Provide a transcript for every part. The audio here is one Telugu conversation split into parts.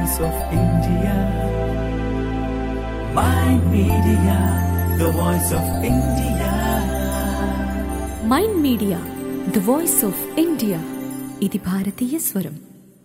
voice of India. Mind Media, the voice of India. Mind Media the voice of India. ఇది భారతీయ స్వరం.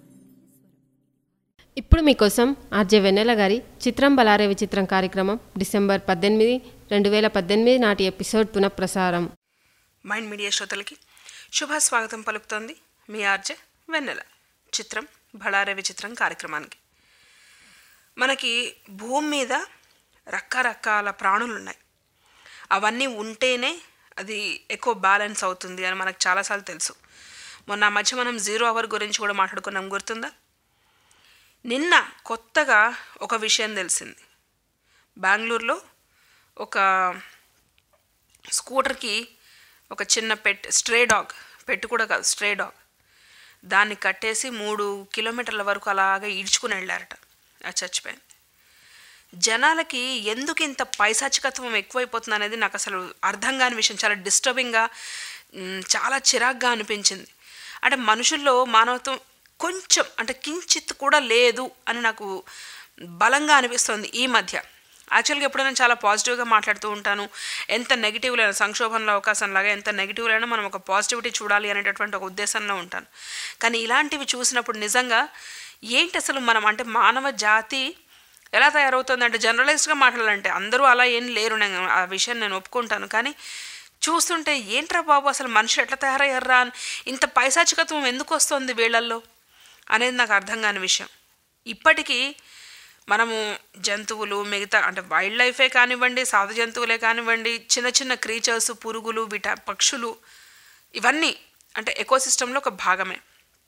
ఇప్పుడు మీకోసం ఆర్జే వెన్నెల గారి చిత్రం బలారే విచిత్రం కార్యక్రమం డిసెంబర్ 18, 2018 నాటి ఎపిసోడ్ పునఃప్రసారం. మైండ్ మీడియా శ్రోతలకి శుభ స్వాగతం పలుకుతోంది మీ ఆర్జే వెన్నెల. చిత్రం బలారే విచిత్రం కార్యక్రమానికి. మనకి భూమి మీద రకరకాల ప్రాణులు ఉన్నాయి. అవన్నీ ఉంటేనే అది ఎక్కువ బ్యాలెన్స్ అవుతుంది అని మనకు చాలాసార్లు తెలుసు. మొన్న మధ్య మనం 0 అవర్ గురించి కూడా మాట్లాడుకున్నాం, గుర్తుందా? నిన్న కొత్తగా ఒక విషయం తెలిసింది. బెంగళూరులో ఒక స్కూటర్కి ఒక చిన్న స్ట్రే డాగ్, కూడా కాదు స్ట్రే డాగ్, దాన్ని కట్టేసి 3 కిలోమీటర్ల వరకు అలాగే ఈడ్చుకుని వెళ్ళారట. అది చచ్చిపోయింది. జనాలకి ఎందుకు ఇంత పైశాచికత్వం ఎక్కువైపోతుంది అనేది నాకు అసలు అర్థం కాని విషయం. చాలా డిస్టర్బింగ్గా, చాలా చిరాగ్గా అనిపించింది. అంటే మనుషుల్లో మానవత్వం కొంచెం, అంటే కించిత్ కూడా లేదు అని నాకు బలంగా అనిపిస్తుంది ఈ మధ్య. యాక్చువల్గా ఎప్పుడైనా చాలా పాజిటివ్గా మాట్లాడుతూ ఉంటాను. ఎంత నెగిటివ్లైనా, సంక్షోభంలో అవకాశంలాగా ఎంత నెగిటివ్లైనా మనం ఒక పాజిటివిటీ చూడాలి అనేటటువంటి ఒక ఉద్దేశంలో ఉంటాను. కానీ ఇలాంటివి చూసినప్పుడు నిజంగా ఏంటి అసలు మనం, అంటే మానవ జాతి ఎలా తయారవుతుంది అంటే, జనరలైజ్డ్గా మాట్లాడాలంటే అందరూ అలా ఏం లేరు, నేను ఆ విషయం నేను ఒప్పుకుంటాను. కానీ చూస్తుంటే ఏంట్రా బాబు అసలు మనుషులు ఎట్లా తయారయ్యారా, ఇంత పైశాచికత్వం ఎందుకు వస్తుంది వీళ్ళల్లో అనేది నాకు అర్థం కాని విషయం. ఇప్పటికీ మనము జంతువులు, మిగతా అంటే వైల్డ్ లైఫే కానివ్వండి, సాధు జంతువులే కానివ్వండి, చిన్న చిన్న క్రీచర్స్, పురుగులు, పక్షులు, ఇవన్నీ అంటే ఎకోసిస్టంలో ఒక భాగమే.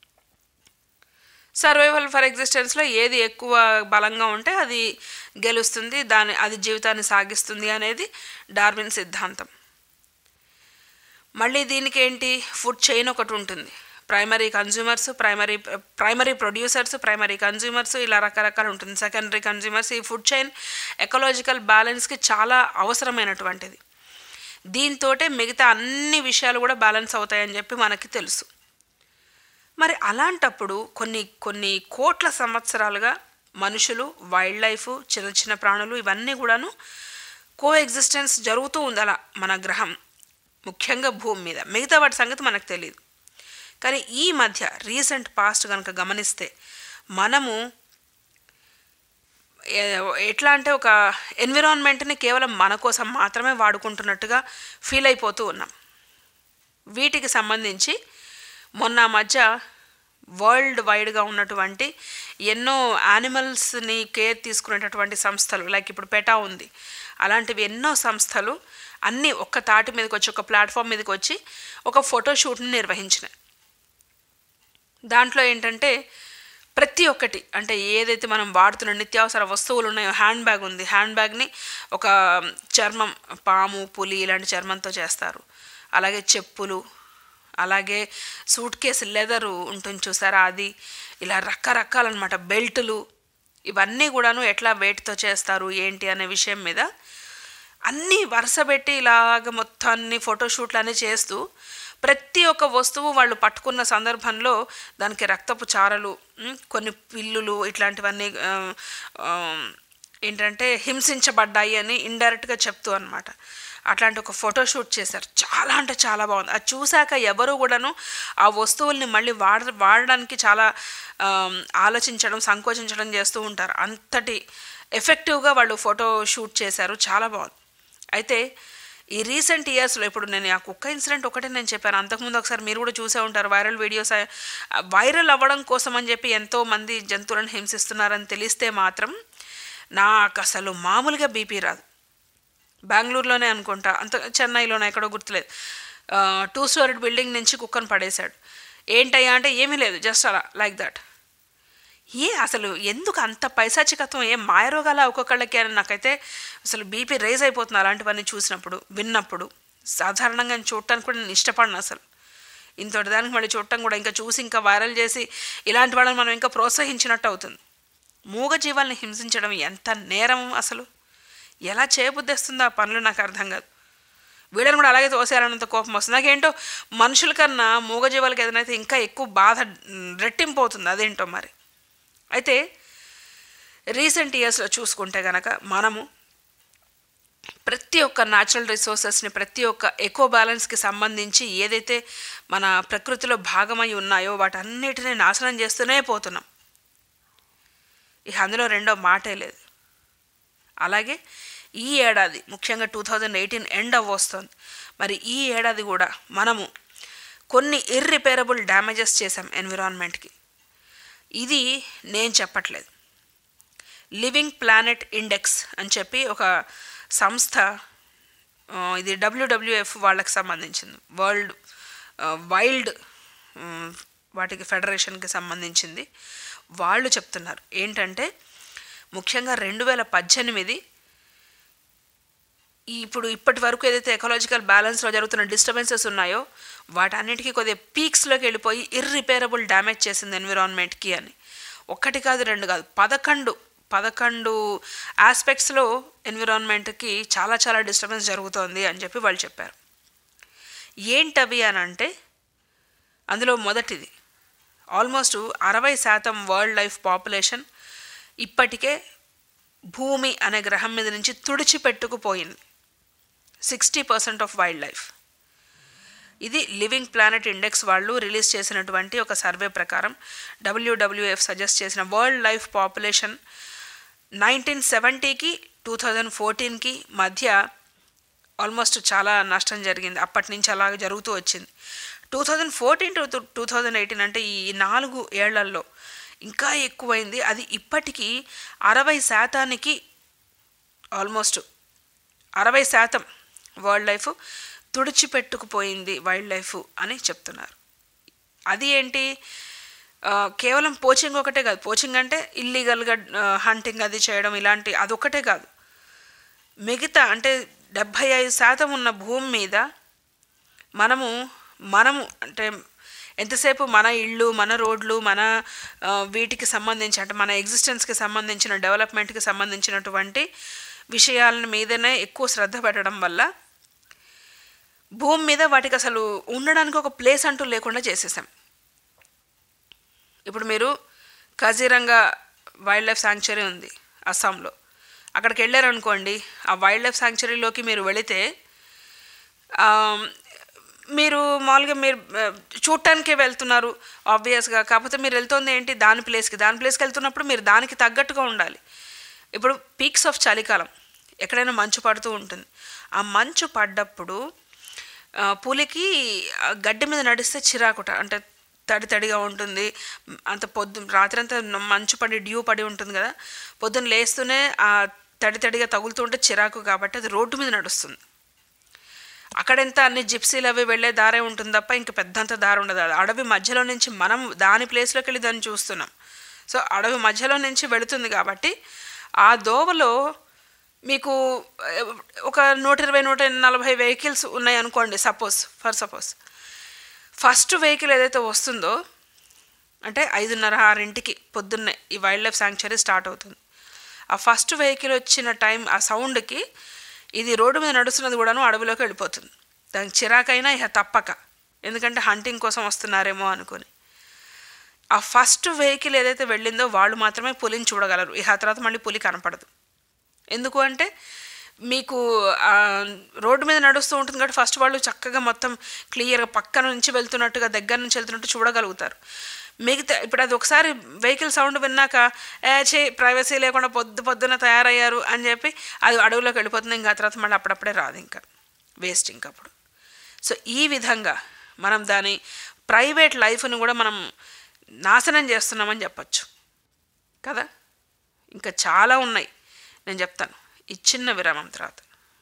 సర్వైవల్ ఫర్ ఎగ్జిస్టెన్స్లో ఏది ఎక్కువ బలంగా ఉంటే అది గెలుస్తుంది, అది జీవితాన్ని సాగిస్తుంది అనేది డార్విన్ సిద్ధాంతం. మళ్ళీ దీనికి ఏంటి, ఫుడ్ చైన్ ఒకటి ఉంటుంది. Primary consumers, primary producers, primary consumers, ఇలా రకరకాలు ఉంటుంది. Secondary consumers. ఈ ఫుడ్ చైన్ ఎకలాజికల్ బ్యాలెన్స్కి చాలా అవసరమైనటువంటిది. దీంతో మిగతా అన్ని విషయాలు కూడా బ్యాలెన్స్ అవుతాయని చెప్పి మనకి తెలుసు. మరి అలాంటప్పుడు కొన్ని కోట్ల సంవత్సరాలుగా మనుషులు, వైల్డ్ లైఫ్, చిన్న చిన్న ప్రాణులు ఇవన్నీ కూడాను కో ఎగ్జిస్టెన్స్ జరుగుతూ ఉంది అలా మన గ్రహం, ముఖ్యంగా భూమి మీద. మిగతా వాటి సంగతి మనకు తెలియదు. కానీ ఈ మధ్య రీసెంట్ పాస్ట్ కనుక గమనిస్తే మనము ఎట్లా అంటే ఒక ఎన్విరాన్మెంట్ని కేవలం మన కోసం మాత్రమే వాడుకుంటున్నట్టుగా ఫీల్ అయిపోతూ ఉన్నాం. వీటికి సంబంధించి మొన్న మధ్య వరల్డ్ వైడ్గా ఉన్నటువంటి ఎన్నో యానిమల్స్ని కేర్ తీసుకునేటటువంటి సంస్థలు, లైక్ ఇప్పుడు పెటా ఉంది, అలాంటివి ఎన్నో సంస్థలు అన్నీ ఒక్క తాటి మీదకి వచ్చి, ఒక ప్లాట్ఫామ్ మీదకి వచ్చి ఒక ఫోటోషూట్ని నిర్వహించినాయి. దాంట్లో ఏంటంటే ప్రతి ఒక్కటి, అంటే ఏదైతే మనం వాడుతున్న నిత్యావసర వస్తువులు ఉన్నాయో, హ్యాండ్ బ్యాగ్ ఉంది, హ్యాండ్ బ్యాగ్ని ఒక చర్మం, పాము, పులి ఇలాంటి చర్మంతో చేస్తారు. అలాగే చెప్పులు, అలాగే సూట్ కేసు లెదరు ఉంటుంది చూసారా, అది, ఇలా రకరకాలన్నమాట, బెల్టులు, ఇవన్నీ కూడాను ఎట్లా వేటితో చేస్తారు ఏంటి అనే విషయం మీద అన్నీ వరుసపెట్టి ఇలాగ మొత్తాన్ని ఫోటోషూట్లు అన్నీ చేస్తూ ప్రతి ఒక్క వస్తువు వాళ్ళు పట్టుకున్న సందర్భంలో దానికి రక్తపు చారలు, కొన్ని పిల్లులు, ఇట్లాంటివన్నీ ఏంటంటే హింసించబడ్డాయి అని ఇండైరెక్ట్గా చెప్తూ అనమాట. అట్లాంటి ఒక ఫోటోషూట్ చేశారు. చాలా అంటే చాలా బాగుంది. అది చూశాక ఎవరు కూడాను ఆ వస్తువుల్ని మళ్ళీ వాడడానికి చాలా ఆలోచించడం, సంకోచించడం చేస్తూ ఉంటారు. అంతటి ఎఫెక్టివ్గా వాళ్ళు ఫోటో షూట్ చేశారు. చాలా బాగుంది. అయితే ఈ రీసెంట్ ఇయర్స్లో, ఇప్పుడు నేను ఆ కుక్క ఇన్సిడెంట్ ఒకటే నేను చెప్పాను, అంతకుముందు ఒకసారి మీరు కూడా చూసే ఉంటారు. వైరల్ వీడియోస్ వైరల్ అవ్వడం కోసం అని చెప్పి ఎంతోమంది జంతువులను హింసిస్తున్నారని తెలిస్తే మాత్రం నాకు అసలు మామూలుగా బీపీ రాదు. బెంగళూరులోనే అనుకుంటా, చెన్నైలోనే ఎక్కడో గుర్తులేదు, 2 స్టోరీడ్ బిల్డింగ్ నుంచి కుక్కను పడేశాడు. ఏంటయ్యా అంటే ఏమీ లేదు, జస్ట్ అలా లైక్ దట్. అసలు ఎందుకు అంత పైశాచికత్వం, మాయరోగాల ఒక్కొక్కళ్ళకి అని నాకైతే అసలు బీపీ రైజ్ అయిపోతుంది అలాంటివన్నీ చూసినప్పుడు, విన్నప్పుడు. సాధారణంగా చూడటానికి కూడా నేను ఇష్టపడను అసలు. ఇంతటి దానికి మళ్ళీ చూడటం కూడా, ఇంకా చూసి ఇంకా వైరల్ చేసి ఇలాంటి వాళ్ళని మనం ఇంకా ప్రోత్సహించినట్టు అవుతుంది. మూగజీవాల్ని హింసించడం ఎంత నేరం అసలు, ఎలా చేయబుద్ధిస్తుందో ఆ పనులు నాకు అర్థం కాదు. వీళ్ళని కూడా అలాగే తోసేయాలన్నంత కోపం వస్తుంది నాకేంటో. మనుషుల కన్నా మూగజీవాలకి ఏదైనా ఇంకా ఎక్కువ బాధ రెట్టింపు అవుతుంది, అదేంటో మరి. అయితే రీసెంట్ ఇయర్స్లో చూసుకుంటే కనుక మనము ప్రతి ఒక్క న్యాచురల్ రిసోర్సెస్ని, ప్రతి ఒక్క ఎకో బ్యాలెన్స్కి సంబంధించి ఏదైతే మన ప్రకృతిలో భాగమై ఉన్నాయో వాటన్నిటిని నాశనం చేస్తూనే పోతున్నాం. ఇక అందులో రెండో మాటే లేదు. అలాగే ఈ ఏడాది ముఖ్యంగా 2018 ఎండ్ అవ్వొస్తుంది. మరి ఈ ఏడాది కూడా మనము కొన్ని ఇర్రిపేరబుల్ డ్యామేజెస్ చేసాం ఎన్విరాన్మెంట్కి. ఇది నేను చెప్పట్లేదు, లివింగ్ ప్లానెట్ ఇండెక్స్ అని చెప్పి ఒక సంస్థ, ఇది WWF వాళ్ళకి సంబంధించింది, వరల్డ్ వైల్డ్ వాటికి ఫెడరేషన్కి సంబంధించింది. వాళ్ళు చెప్తున్నారు ఏంటంటే ముఖ్యంగా 2018 ఇప్పటి వరకు ఏదైతే ఎకలాజికల్ బ్యాలెన్స్లో జరుగుతున్న డిస్టర్బెన్సెస్ ఉన్నాయో వాటన్నిటికీ కొద్దిగా పీక్స్లోకి వెళ్ళిపోయి ఇర్రిపేరబుల్ డ్యామేజ్ చేసింది ఎన్విరాన్మెంట్కి అని. ఒకటి కాదు, రెండు కాదు, 11 ఆస్పెక్ట్స్లో ఎన్విరాన్మెంట్కి చాలా చాలా డిస్టర్బెన్స్ జరుగుతోంది అని చెప్పి వాళ్ళు చెప్పారు. ఏంటవి అని అంటే అందులో మొదటిది, ఆల్మోస్ట్ 60% వరల్డ్ లైఫ్ పాపులేషన్ ఇప్పటికే భూమి అనే గ్రహం మీద నుంచి తుడిచిపెట్టుకుపోయింది. 60% ఆఫ్ వైల్డ్ లైఫ్. ఇది లివింగ్ ప్లానెట్ ఇండెక్స్ వాళ్ళు రిలీజ్ చేసినటువంటి ఒక సర్వే ప్రకారం WWF సజెస్ట్ చేసిన వరల్డ్ లైఫ్ పాపులేషన్ 1970కి 2014కి మధ్య ఆల్మోస్ట్ చాలా నష్టం జరిగింది. అప్పటి నుంచి అలాగే జరుగుతూ వచ్చింది. 2014 to 2018 అంటే ఈ 4 ఏళ్లలో ఇంకా ఎక్కువైంది. అది ఇప్పటికీ 60%కి ఆల్మోస్ట్ 60% వరల్డ్ లైఫ్ తుడిచిపెట్టుకుపోయింది వైల్డ్ లైఫ్ అని చెప్తున్నారు. అది ఏంటి, కేవలం పోచింగ్ ఒకటే కాదు. పోచింగ్ అంటే ఇల్లీగల్గా హంటింగ్ అది చేయడం, ఇలాంటి అదొకటే కాదు. మిగతా అంటే 75% ఉన్న భూమి మీద మనము అంటే ఎంతసేపు మన ఇళ్ళు, మన రోడ్లు, మన వీటికి సంబంధించి అంటే మన ఎగ్జిస్టెన్స్కి సంబంధించిన, డెవలప్మెంట్కి సంబంధించినటువంటి విషయాల మీదనే ఎక్కువ శ్రద్ధ పెట్టడం వల్ల భూమి మీద వాటికి అసలు ఉండడానికి ఒక ప్లేస్ అంటూ లేకుండా చేసేసాం. ఇప్పుడు మీరు కజీరంగా వైల్డ్ లైఫ్ శాంక్చురీ ఉంది అస్సాంలో. అక్కడికి వెళ్ళారనుకోండి, ఆ వైల్డ్ లైఫ్ శాంక్చురీలోకి మీరు వెళితే మీరు మామూలుగా మీరు చూడటానికే వెళ్తున్నారు ఆబ్వియస్గా. కాకపోతే మీరు వెళ్తుంది ఏంటి, దాని ప్లేస్కి వెళ్తున్నప్పుడు మీరు దానికి తగ్గట్టుగా ఉండాలి. ఇప్పుడు పీక్స్ ఆఫ్ చలికాలం ఎక్కడైనా మంచు పడుతూ ఉంటుంది. ఆ మంచు పడ్డప్పుడు పులికి గడ్డి మీద నడిస్తే చిరాకుట, అంటే తడిగా ఉంటుంది. అంత రాత్రి అంతా మంచు పడి డ్యూ పడి ఉంటుంది కదా, పొద్దున్న లేస్తూనే ఆ తడిగా తగులుతూ ఉంటే చిరాకు. కాబట్టి అది రోడ్డు మీద నడుస్తుంది. అక్కడెంత అన్ని జిప్సీలు అవి వెళ్ళే దారే ఉంటుంది తప్ప ఇంక పెద్దంత దారి ఉండదు. అడవి మధ్యలో నుంచి మనం దాని ప్లేస్లోకి వెళ్ళి దాన్ని చూస్తున్నాం. సో అడవి మధ్యలో నుంచి వెళుతుంది కాబట్టి ఆ దోవలో మీకు ఒక 120-140 వెహికల్స్ ఉన్నాయి అనుకోండి. సపోజ్ ఫస్ట్ వెహికల్ ఏదైతే వస్తుందో అంటే 5:30-6 పొద్దున్నే ఈ వైల్డ్ లైఫ్ శాంక్చురీ స్టార్ట్ అవుతుంది. ఆ ఫస్ట్ వెహికల్ వచ్చిన టైం, ఆ సౌండ్కి ఇది రోడ్డు మీద నడుస్తున్నది కూడాను అడవిలోకి వెళ్ళిపోతుంది. దానికి చిరాకైనా ఇక తప్పక, ఎందుకంటే హంటింగ్ కోసం వస్తున్నారేమో అనుకుని. ఆ ఫస్ట్ వెహికల్ ఏదైతే వెళ్ళిందో వాళ్ళు మాత్రమే పులిని చూడగలరు. ఇక తర్వాత మళ్ళీ పులి కనపడదు. ఎందుకు అంటే మీకు రోడ్డు మీద నడుస్తూ ఉంటుంది కాబట్టి ఫస్ట్ వాళ్ళు చక్కగా మొత్తం క్లియర్గా పక్కన నుంచి వెళ్తున్నట్టుగా, దగ్గర నుంచి వెళ్తున్నట్టు చూడగలుగుతారు. మిగతా ఇప్పుడు అది ఒకసారి వెహికల్ సౌండ్ విన్నాక ప్రైవసీ లేకుండా పొద్దున తయారయ్యారు అని చెప్పి అది అడవిలోకి వెళ్ళిపోతుంది. ఇంకా తర్వాత మళ్ళీ అప్పుడప్పుడే రాదు, ఇంకా వేస్ట్ ఇంకప్పుడు. సో ఈ విధంగా మనం దాని ప్రైవేట్ లైఫ్ను కూడా మనం నాశనం చేస్తున్నామని చెప్పచ్చు కదా. ఇంకా చాలా ఉన్నాయి, నేను చెప్తాను ఈ చిన్న విరామం తర్వాత.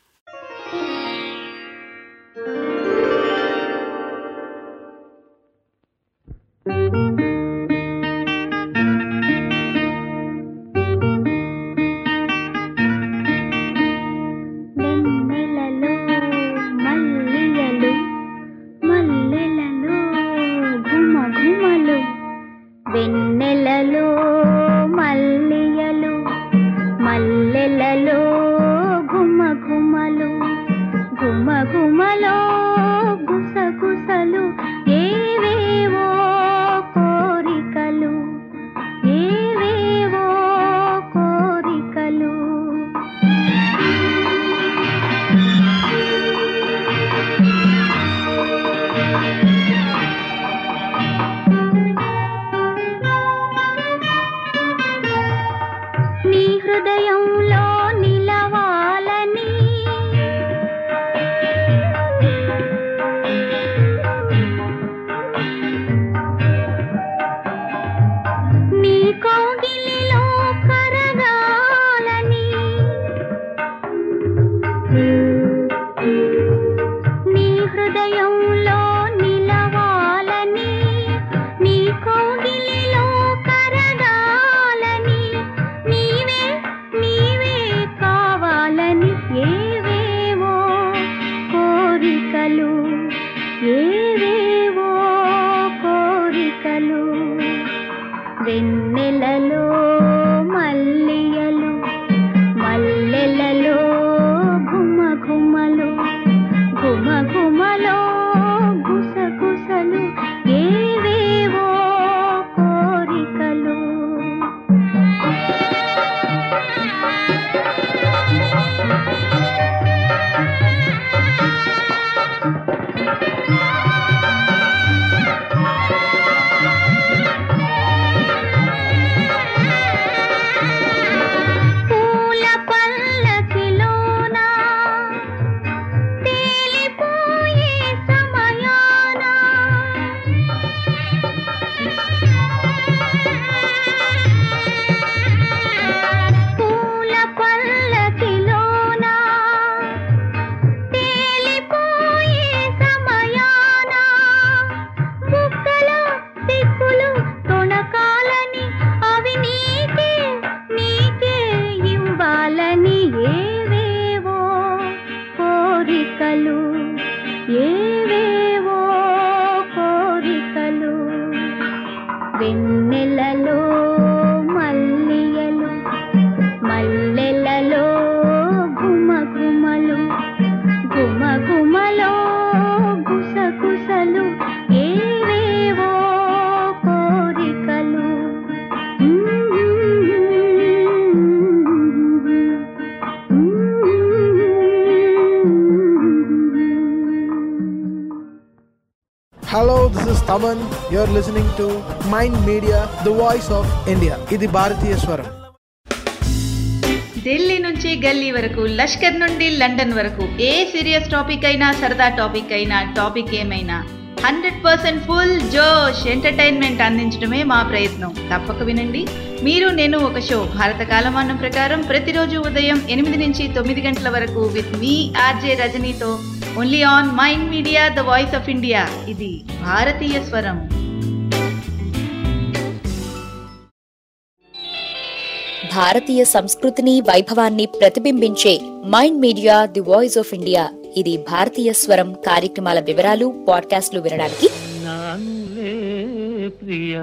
వెన్నెలలో మల్లియలు, మల్లెలలో ఘుమఘుమలు, ఘుమఘుమలో గుసగుసలు, ఏవేవో కోరికలు, ఏవేవో కోరికలు. నీ హృదయంలో నిలవాలని నీ కౌగిలిలో కరగాలని నీ హృదయంలో నిలవాలని నీ కౌగిలిలో కరగాలని నీవే నీవే కావాలని ఏవేవో కోరికలు ఏవేవో కోరికలు వెన్నెలలో మల్లియలు మల్లెలలో ఘుమఘుమలు ఘుమఘుమలో గుసగుసలు ఏవేవో కోరికలు పూల పల్లకిలోన తేలిపోయే సమయాన పూల పల్లకిలోన తేలిపోయే సమయాన బుక్కలో దిక్కులు తొణకాలని అవి నీకే నీకే ఇవ్వాలని ఏవేవో కోరికలు ఏవేవో కోరికలు వెన్నెలలో మల్లియలు మల్లెలలో ఘుమఘుమలు ఘుమఘుమలో గుసగుసలు ఏవేవో కోరికలు Hello, this is Taman. You're listening to Mind Media, the voice of India. ఇది భారతీయ స్వరం. ఢిల్లీ నుంచి గల్లీ వరకు, లష్కర్ నుండి లండన్ వరకు, ఏ సీరియస్ టాపిక్ అయినా సరదా టాపిక్ అయినా టాపిక్ ఏమైనా 100% ఫుల్ జోష్ ఎంటర్టైన్మెంట్ అందించడమే మా ప్రయత్నం. తప్పక వినండి. మీరు నేను ఒక షో భారత కాలమానం ప్రకారం ప్రతిరోజు ఉదయం 8 నుంచి 9 గంటల వరకు విత్ మీ ఆర్జే రజనీతో only on Mind Media the voice of India. ఇది భారతీయ స్వరం. భారతీయ సంస్కృతిని వైభవాన్ని ప్రతిబింబించే Mind Media the voice of India. ఇది భారతీయ స్వరం కార్యక్రమాల వివరాలు పాడ్కాస్ట్లు వినడానికి నానులే ప్రియా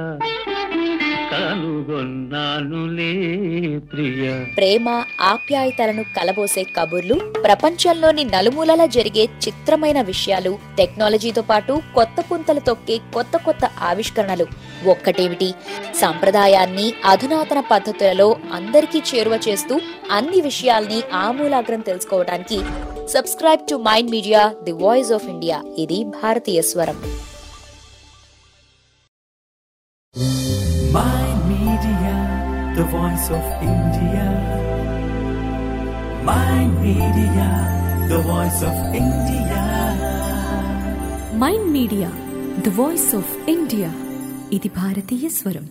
కనుగొన్నానులే ప్రియా. ప్రేమ ఆప్యాయతలను కలబోసే కబుర్లు, ప్రపంచంలోని నలుమూలల జరిగే చిత్రమైన విషయాలు, టెక్నాలజీతో పాటు కొత్త పుంతలు తొక్కే కొత్త కొత్త ఆవిష్కరణలు. ఒక్కటేమిటి, సంప్రదాయాన్ని అధునాతన పద్ధతులలో అందరికీ చేరువ చేస్తూ అన్ని విషయాల్ని ఆమూలాగ్రం తెలుసుకోవడానికి subscribe to Mind Media the voice of India. ఇది భారతీయ స్వరం. Mind Media, the voice of India. Mind Media, the voice of India. Mind Media the voice of India. ఇది భారతీయ స్వరం.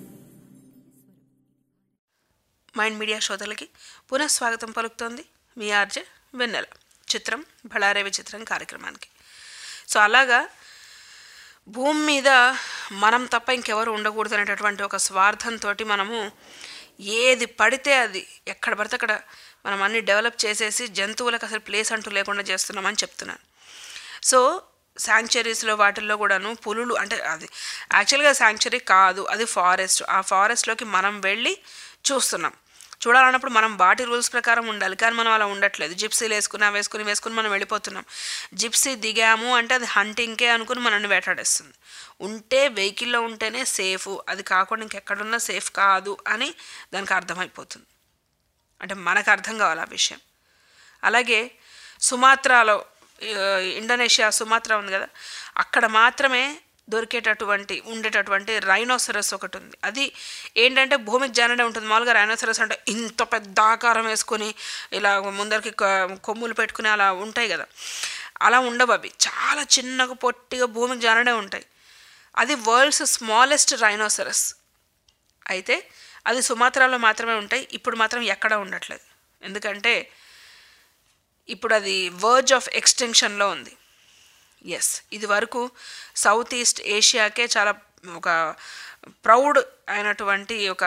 మైండ్ మీడియా శ్రోతలకి పునఃస్వాగతం పలుకుతోంది మీ ఆర్జే వెన్నెల. చిత్రం బళారే విచిత్రం కార్యక్రమానికి. సో అలాగా భూమి మీద మనం తప్ప ఇంకెవరు ఉండకూడదు అనేటటువంటి ఒక స్వార్థంతో మనము ఏది పడితే అది ఎక్కడ పడితే అక్కడ మనం అన్ని డెవలప్ చేసేసి జంతువులకు అసలు ప్లేస్ అంటూ లేకుండా చేస్తున్నామని చెప్తున్నాను. సో శాంక్చరీస్లో వాటిల్లో కూడాను పులులు, అంటే అది యాక్చువల్గా శాంక్చరీ కాదు, అది ఫారెస్ట్. ఆ ఫారెస్ట్లోకి మనం వెళ్ళి చూస్తున్నాం. చూడాలన్నప్పుడు మనం వాటి రూల్స్ ప్రకారం ఉండాలి, కానీ మనం అలా ఉండట్లేదు. జిప్సీలు వేసుకుని మనం వెళ్ళిపోతున్నాం. జిప్సీ దిగాము అంటే అది హంటింగ్కే అనుకుని మనల్ని వేటాడేస్తుంది. ఉంటే వెహికల్లో ఉంటేనే సేఫ్, అది కాకుండా ఇంకెక్కడున్నా సేఫ్ కాదు అని దానికి అర్థమైపోతుంది. అంటే మనకు అర్థం కావాలి ఆ విషయం. అలాగే సుమాత్రాలో, ఇండోనేషియా సుమాత్రా ఉంది కదా, అక్కడ మాత్రమే ఉండేటటువంటి రైనోసరస్ ఒకటి ఉంది. అది ఏంటంటే భూమికి జానడే ఉంటుంది. మామూలుగా రైనోసరస్ అంటే ఇంత పెద్ద ఆకారం వేసుకొని ఇలా ముందరికి కొమ్ములు పెట్టుకుని అలా ఉంటాయి కదా, అలా ఉండవు. అవి చాలా చిన్నగా పొట్టిగా భూమికి జానడే ఉంటాయి. అది వరల్డ్స్ స్మాలెస్ట్ రైనోసరస్. అయితే అది సుమాత్రాలో మాత్రమే ఉంటాయి. ఇప్పుడు మాత్రం ఎక్కడా ఉండట్లేదు, ఎందుకంటే ఇప్పుడు అది వర్జ్ ఆఫ్ ఎక్స్టెన్షన్లో ఉంది. ఎస్, ఇది వరకు సౌత్ ఈస్ట్ ఏషియాకే చాలా ఒక ప్రౌడ్ అయినటువంటి ఒక,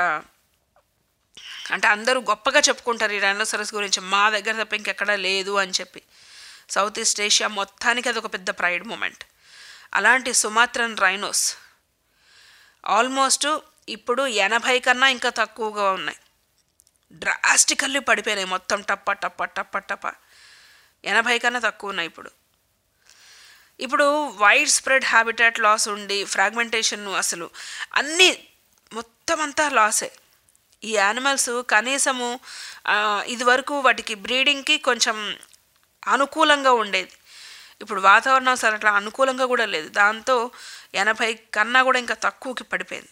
అంటే అందరూ గొప్పగా చెప్పుకుంటారు ఈ రైనోసరస్ గురించి, మా దగ్గర తప్ప ఇంకెక్కడా లేదు అని చెప్పి. సౌత్ ఈస్ట్ ఏషియా మొత్తానికి అది ఒక పెద్ద ప్రైడ్ మూమెంట్. అలాంటి సుమాత్రన్ రైనోస్ ఆల్మోస్ట్ ఇప్పుడు 80 కన్నా ఇంకా తక్కువగా ఉన్నాయి. డ్రాస్టికల్లీ పడిపోయినాయి మొత్తం, టప్ప టప్ప టప్ప టప్ప 80 కన్నా తక్కువ ఉన్నాయి ఇప్పుడు వైడ్ స్ప్రెడ్ హ్యాబిటాట్ లాస్ ఉండి ఫ్రాగ్మెంటేషన్ అసలు అన్నీ మొత్తం అంతా లాసే. ఈ యానిమల్స్ కనీసము ఇదివరకు వాటికి బ్రీడింగ్కి కొంచెం అనుకూలంగా ఉండేది, ఇప్పుడు వాతావరణం అసలు అట్లా అనుకూలంగా కూడా లేదు. దాంతో 80 కన్నా కూడా ఇంకా తక్కువకి పడిపోయింది.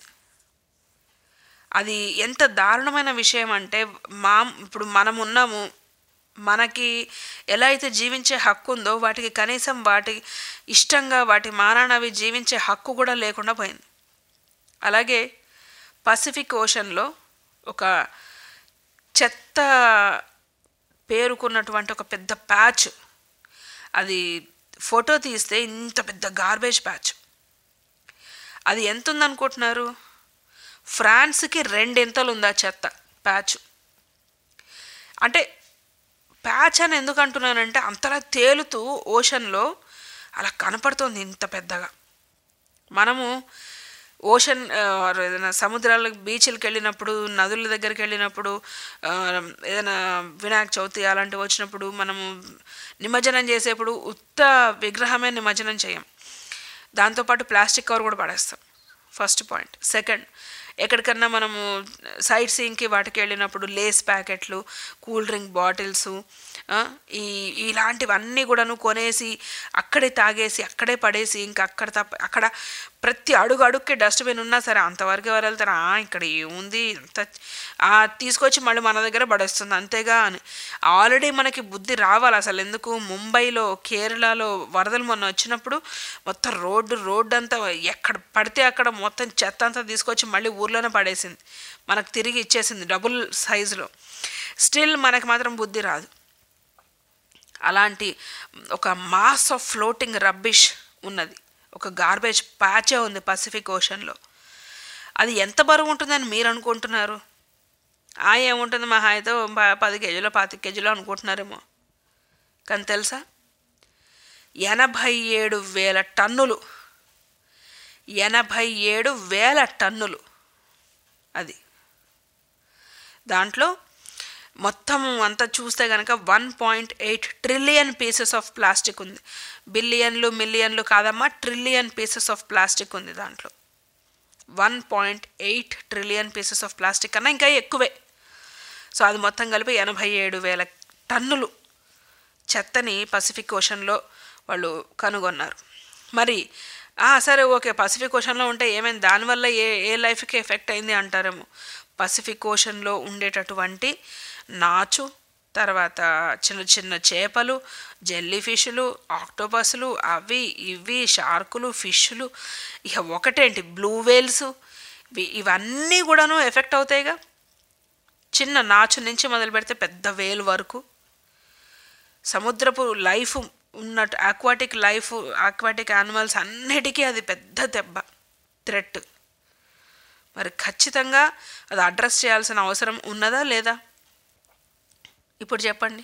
అది ఎంత దారుణమైన విషయం అంటే, ఇప్పుడు మనం ఉన్నాము, మనకి ఎలా అయితే జీవించే హక్కు ఉందో వాటికి కనీసం వాటి ఇష్టంగా వాటి మానానవి జీవించే హక్కు కూడా లేకుండా పోయింది. అలాగే పసిఫిక్ ఓషన్లో ఒక చెత్త పేరుకున్నటువంటి ఒక పెద్ద ప్యాచ్, అది ఫోటో తీస్తే ఇంత పెద్ద గార్బేజ్ ప్యాచ్. అది ఎంత ఉందనుకుంటున్నారు? ఫ్రాన్స్కి 2 ఉంది ఆ చెత్త ప్యాచ్. అంటే ప్యాచ్ అని ఎందుకు అంటున్నానంటే, అంతలా తేలుతూ ఓషన్లో అలా కనపడుతుంది ఇంత పెద్దగా. మనము ఓషన్ ఏదైనా సముద్రాలకు బీచ్లకు వెళ్ళినప్పుడు, నదుల దగ్గరికి వెళ్ళినప్పుడు, ఏదైనా వినాయక చవితి అలాంటివి వచ్చినప్పుడు మనము నిమజ్జనం చేసేప్పుడు ఉత్త విగ్రహమే నిమజ్జనం చేయం, దాంతోపాటు ప్లాస్టిక్ కవర్ కూడా పడేస్తాం. First point. సెకండ్, ఎక్కడికన్నా మనము సైట్ సీయింగ్కి వాటికి వెళ్ళినప్పుడు లేస్ ప్యాకెట్లు, కూల్ డ్రింక్ బాటిల్స్, ఇలాంటివన్నీ కూడాను కొనేసి అక్కడే తాగేసి అక్కడే పడేసి ఇంకా అక్కడ ప్రతి అడుగుకి డస్ట్బిన్ ఉన్నా సరే అంతవరకు ఎవరు వెళ్తారు, ఇక్కడ ఏముంది అంత తీసుకొచ్చి మళ్ళీ మన దగ్గర పడేస్తుంది అంతేగా అని. ఆల్రెడీ మనకి బుద్ధి రావాలి అసలు. ఎందుకు ముంబైలో, కేరళలో వరదలు మొన్న వచ్చినప్పుడు మొత్తం రోడ్డు అంతా ఎక్కడ పడితే అక్కడ మొత్తం చెత్త అంతా తీసుకొచ్చి మళ్ళీ ఊర్లోనే పడేసింది, మనకు తిరిగి ఇచ్చేసింది డబుల్ సైజులో. స్టిల్ మనకి మాత్రం బుద్ధి రాదు. అలాంటి ఒక మాస్ ఆఫ్ ఫ్లోటింగ్ రబ్బిష్ ఉన్నది, ఒక గార్బేజ్ ప్యాచే ఉంది పసిఫిక్ ఓషన్లో. అది ఎంత బరువు ఉంటుందని మీరు అనుకుంటున్నారు? ఏముంటుంది మహా అయితే 10 కేజీలో 25 కేజీలో అనుకుంటున్నారేమో. కానీ తెలుసా, 87,000 టన్నులు, 87,000 టన్నులు. అది దాంట్లో మొత్తం అంతా చూస్తే కనుక 1.8 ట్రిలియన్ పీసెస్ ఆఫ్ ప్లాస్టిక్ ఉంది. బిలియన్లు మిలియన్లు కాదమ్మా, ట్రిలియన్ పీసెస్ ఆఫ్ ప్లాస్టిక్ ఉంది దాంట్లో. 1.8 ట్రిలియన్ పీసెస్ ఆఫ్ ప్లాస్టిక్ కన్నా ఇంకా ఎక్కువే. సో అది మొత్తం కలిపి 87,000 టన్నులు చెత్తని పసిఫిక్ ఓషన్లో వాళ్ళు కనుగొన్నారు. మరి సరే ఓకే, పసిఫిక్ ఓషన్లో ఉంటే ఏమైంది, దానివల్ల ఏ లైఫ్కి ఎఫెక్ట్ అయింది అంటారేమో. పసిఫిక్ ఓషన్లో ఉండేటటువంటి నాచు, తర్వాత చిన్న చిన్న చేపలు, జెల్లీ ఫిష్లు, ఆక్టోపస్లు, అవి ఇవి షార్కులు, ఫిష్లు, ఇక ఒకటేంటి బ్లూ వేల్స్, ఇవన్నీ కూడాను ఎఫెక్ట్ అవుతాయిగా. చిన్న నాచు నుంచి మొదలు పెడితే పెద్ద వేల్ వరకు సముద్రపు లైఫ్ ఉన్నట్టు ఆక్వాటిక్ యానిమల్స్ అన్నిటికీ అది పెద్ద దెబ్బ, థ్రెట్. మరి ఖచ్చితంగా అది అడ్రస్ చేయాల్సిన అవసరం ఉన్నదా లేదా ఇప్పుడు చెప్పండి.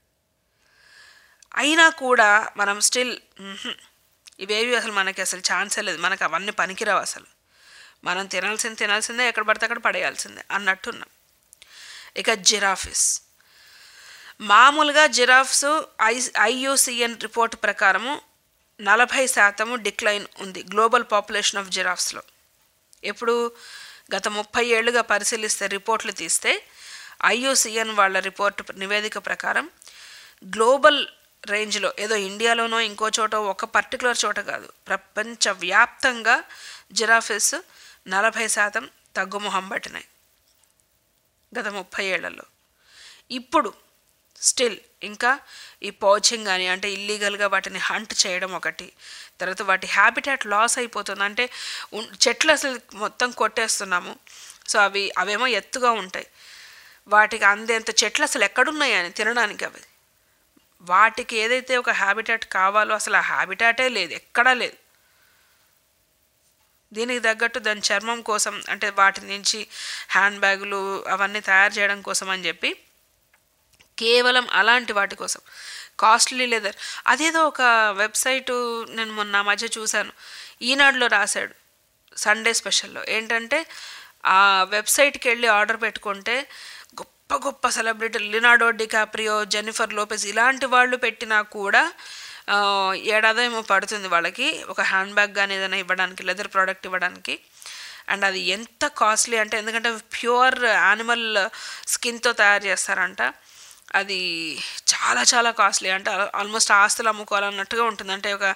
అయినా కూడా మనం స్టిల్ ఇవేవి అసలు మనకి అసలు ఛాన్సే లేదు, మనకు అవన్నీ పనికిరావు అసలు. మనం తినాల్సిందే, ఎక్కడ పడితే అక్కడ పడేయాల్సిందే అన్నట్టున్నాం. ఇక జిరాఫీస్, మామూలుగా జిరాఫ్స్ IUCN రిపోర్ట్ ప్రకారము 40% డిక్లైన్ ఉంది గ్లోబల్ పాపులేషన్ ఆఫ్ జిరాఫ్స్లో. ఎప్పుడు గత 30 ఏళ్ళుగా పరిశీలిస్తే రిపోర్ట్లు తీస్తే IUCN వాళ్ళ రిపోర్ట్ నివేదిక ప్రకారం గ్లోబల్ రేంజ్లో, ఏదో ఇండియాలోనో ఇంకో చోట ఒక పర్టికులర్ చోట కాదు, ప్రపంచవ్యాప్తంగా జిరాఫీస్ 40% తగ్గుముఖం పట్టినాయి గత 30 ఏళ్లలో. ఇప్పుడు స్టిల్ ఇంకా ఈ పౌచింగ్ కానీ, అంటే ఇల్లీగల్గా వాటిని హంట్ చేయడం ఒకటి, తర్వాత వాటి హ్యాబిటాట్ లాస్ అయిపోతుంది. అంటే చెట్లు అసలు మొత్తం కొట్టేస్తున్నాము. సో అవేమో ఎత్తుగా ఉంటాయి, వాటికి అందేంత చెట్లు అసలు ఎక్కడున్నాయని తినడానికి. అవి వాటికి ఏదైతే ఒక హ్యాబిటాట్ కావాలో అసలు ఆ హ్యాబిటాటే లేదు, ఎక్కడా లేదు. దీనికి తగ్గట్టు దాని చర్మం కోసం, అంటే వాటి నుంచి హ్యాండ్ బ్యాగులు అవన్నీ తయారు చేయడం కోసం అని చెప్పి కేవలం అలాంటి వాటి కోసం కాస్ట్లీ లెదర్. అదేదో ఒక వెబ్సైటు నేను మొన్న మధ్య చూశాను, ఈనాడులో రాశాడు సండే స్పెషల్లో. ఏంటంటే ఆ వెబ్సైట్కి వెళ్ళి ఆర్డర్ పెట్టుకుంటే గొప్ప గొప్ప సెలబ్రిటీలు, లినార్డో డికాప్రియో, జెన్నిఫర్ లోపెజ్ ఇలాంటి వాళ్ళు పెట్టినా కూడా ఏడాదేమో పడుతుంది వాళ్ళకి ఒక హ్యాండ్ బ్యాగ్ కానీ ఏదైనా ఇవ్వడానికి, లెదర్ ప్రోడక్ట్ ఇవ్వడానికి. అండ్ అది ఎంత కాస్ట్లీ అంటే, ఎందుకంటే ప్యూర్ యానిమల్ స్కిన్తో తయారు చేస్తారంట. అది చాలా చాలా కాస్ట్లీ, అంటే ఆల్మోస్ట్ ఆస్తులు అమ్ముకోవాలన్నట్టుగా ఉంటుంది. అంటే ఒక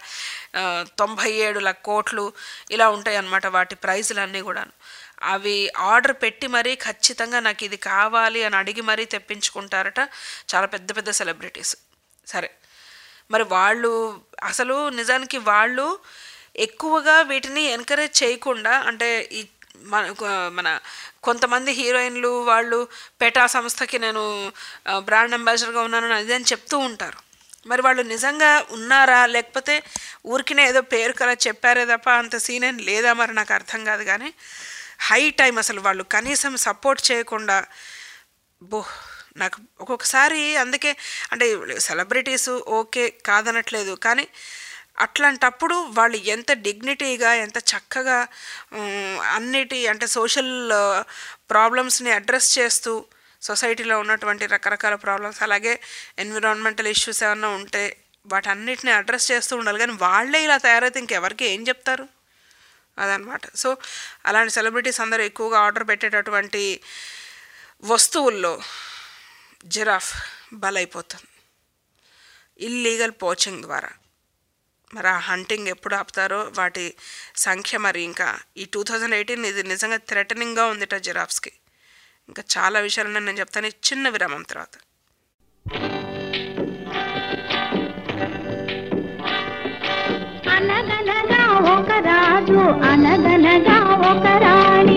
97 లక్షల కోట్లు ఇలా ఉంటాయి అన్నమాట వాటి ప్రైజులన్నీ కూడా. అవి ఆర్డర్ పెట్టి మరీ ఖచ్చితంగా నాకు ఇది కావాలి అని అడిగి మరీ తెప్పించుకుంటారట చాలా పెద్ద పెద్ద సెలబ్రిటీస్. సరే, మరి వాళ్ళు అసలు నిజానికి వాళ్ళు ఎక్కువగా వీటిని ఎంకరేజ్ చేయకుండా, అంటే ఈ మన కొంతమంది హీరోయిన్లు వాళ్ళు పెటా సంస్థకి నేను బ్రాండ్ అంబాసిడర్గా ఉన్నాను అది అని చెప్తూ ఉంటారు. మరి వాళ్ళు నిజంగా ఉన్నారా, లేకపోతే ఊరికినే ఏదో పేరు కల చెప్పారే తప్ప అంత సీన్ ఏం లేదా మరి నాకు అర్థం కాదు. కానీ హై టైం అసలు వాళ్ళు కనీసం సపోర్ట్ చేయకుండా నాకు ఒక్కొక్కసారి అందుకే, అంటే సెలబ్రిటీస్ ఓకే కాదనట్లేదు, కానీ అట్లాంటప్పుడు వాళ్ళు ఎంత డిగ్నిటీగా ఎంత చక్కగా అంటే సోషల్ ప్రాబ్లమ్స్ని అడ్రస్ చేస్తూ సొసైటీలో ఉన్నటువంటి రకరకాల ప్రాబ్లమ్స్, అలాగే ఎన్విరాన్మెంటల్ ఇష్యూస్ ఏమన్నా ఉంటే వాటన్నిటిని అడ్రస్ చేస్తూ ఉండాలి. కానీ వాళ్ళే ఇలా తయారైతే ఇంకెవరికి ఏం చెప్తారు అదనమాట. సో అలాంటి సెలబ్రిటీస్ అందరూ ఎక్కువగా ఆర్డర్ పెట్టేటటువంటి వస్తువుల్లో జిరాఫ్ బలైపోతుంది ఇల్లీగల్ పోచింగ్ ద్వారా. మరి ఆ హంటింగ్ ఎప్పుడు ఆపుతారో వాటి సంఖ్య మరి ఇంకా ఈ 2018 ఇది నిజంగా థ్రెటనింగ్గా ఉందిట జిరాఫ్స్కి. ఇంకా చాలా విషయాలు నేను చెప్తాను చిన్న విరామం తర్వాత. అనగనగా ఒక రాజు అనగనగా ఒక రాణి,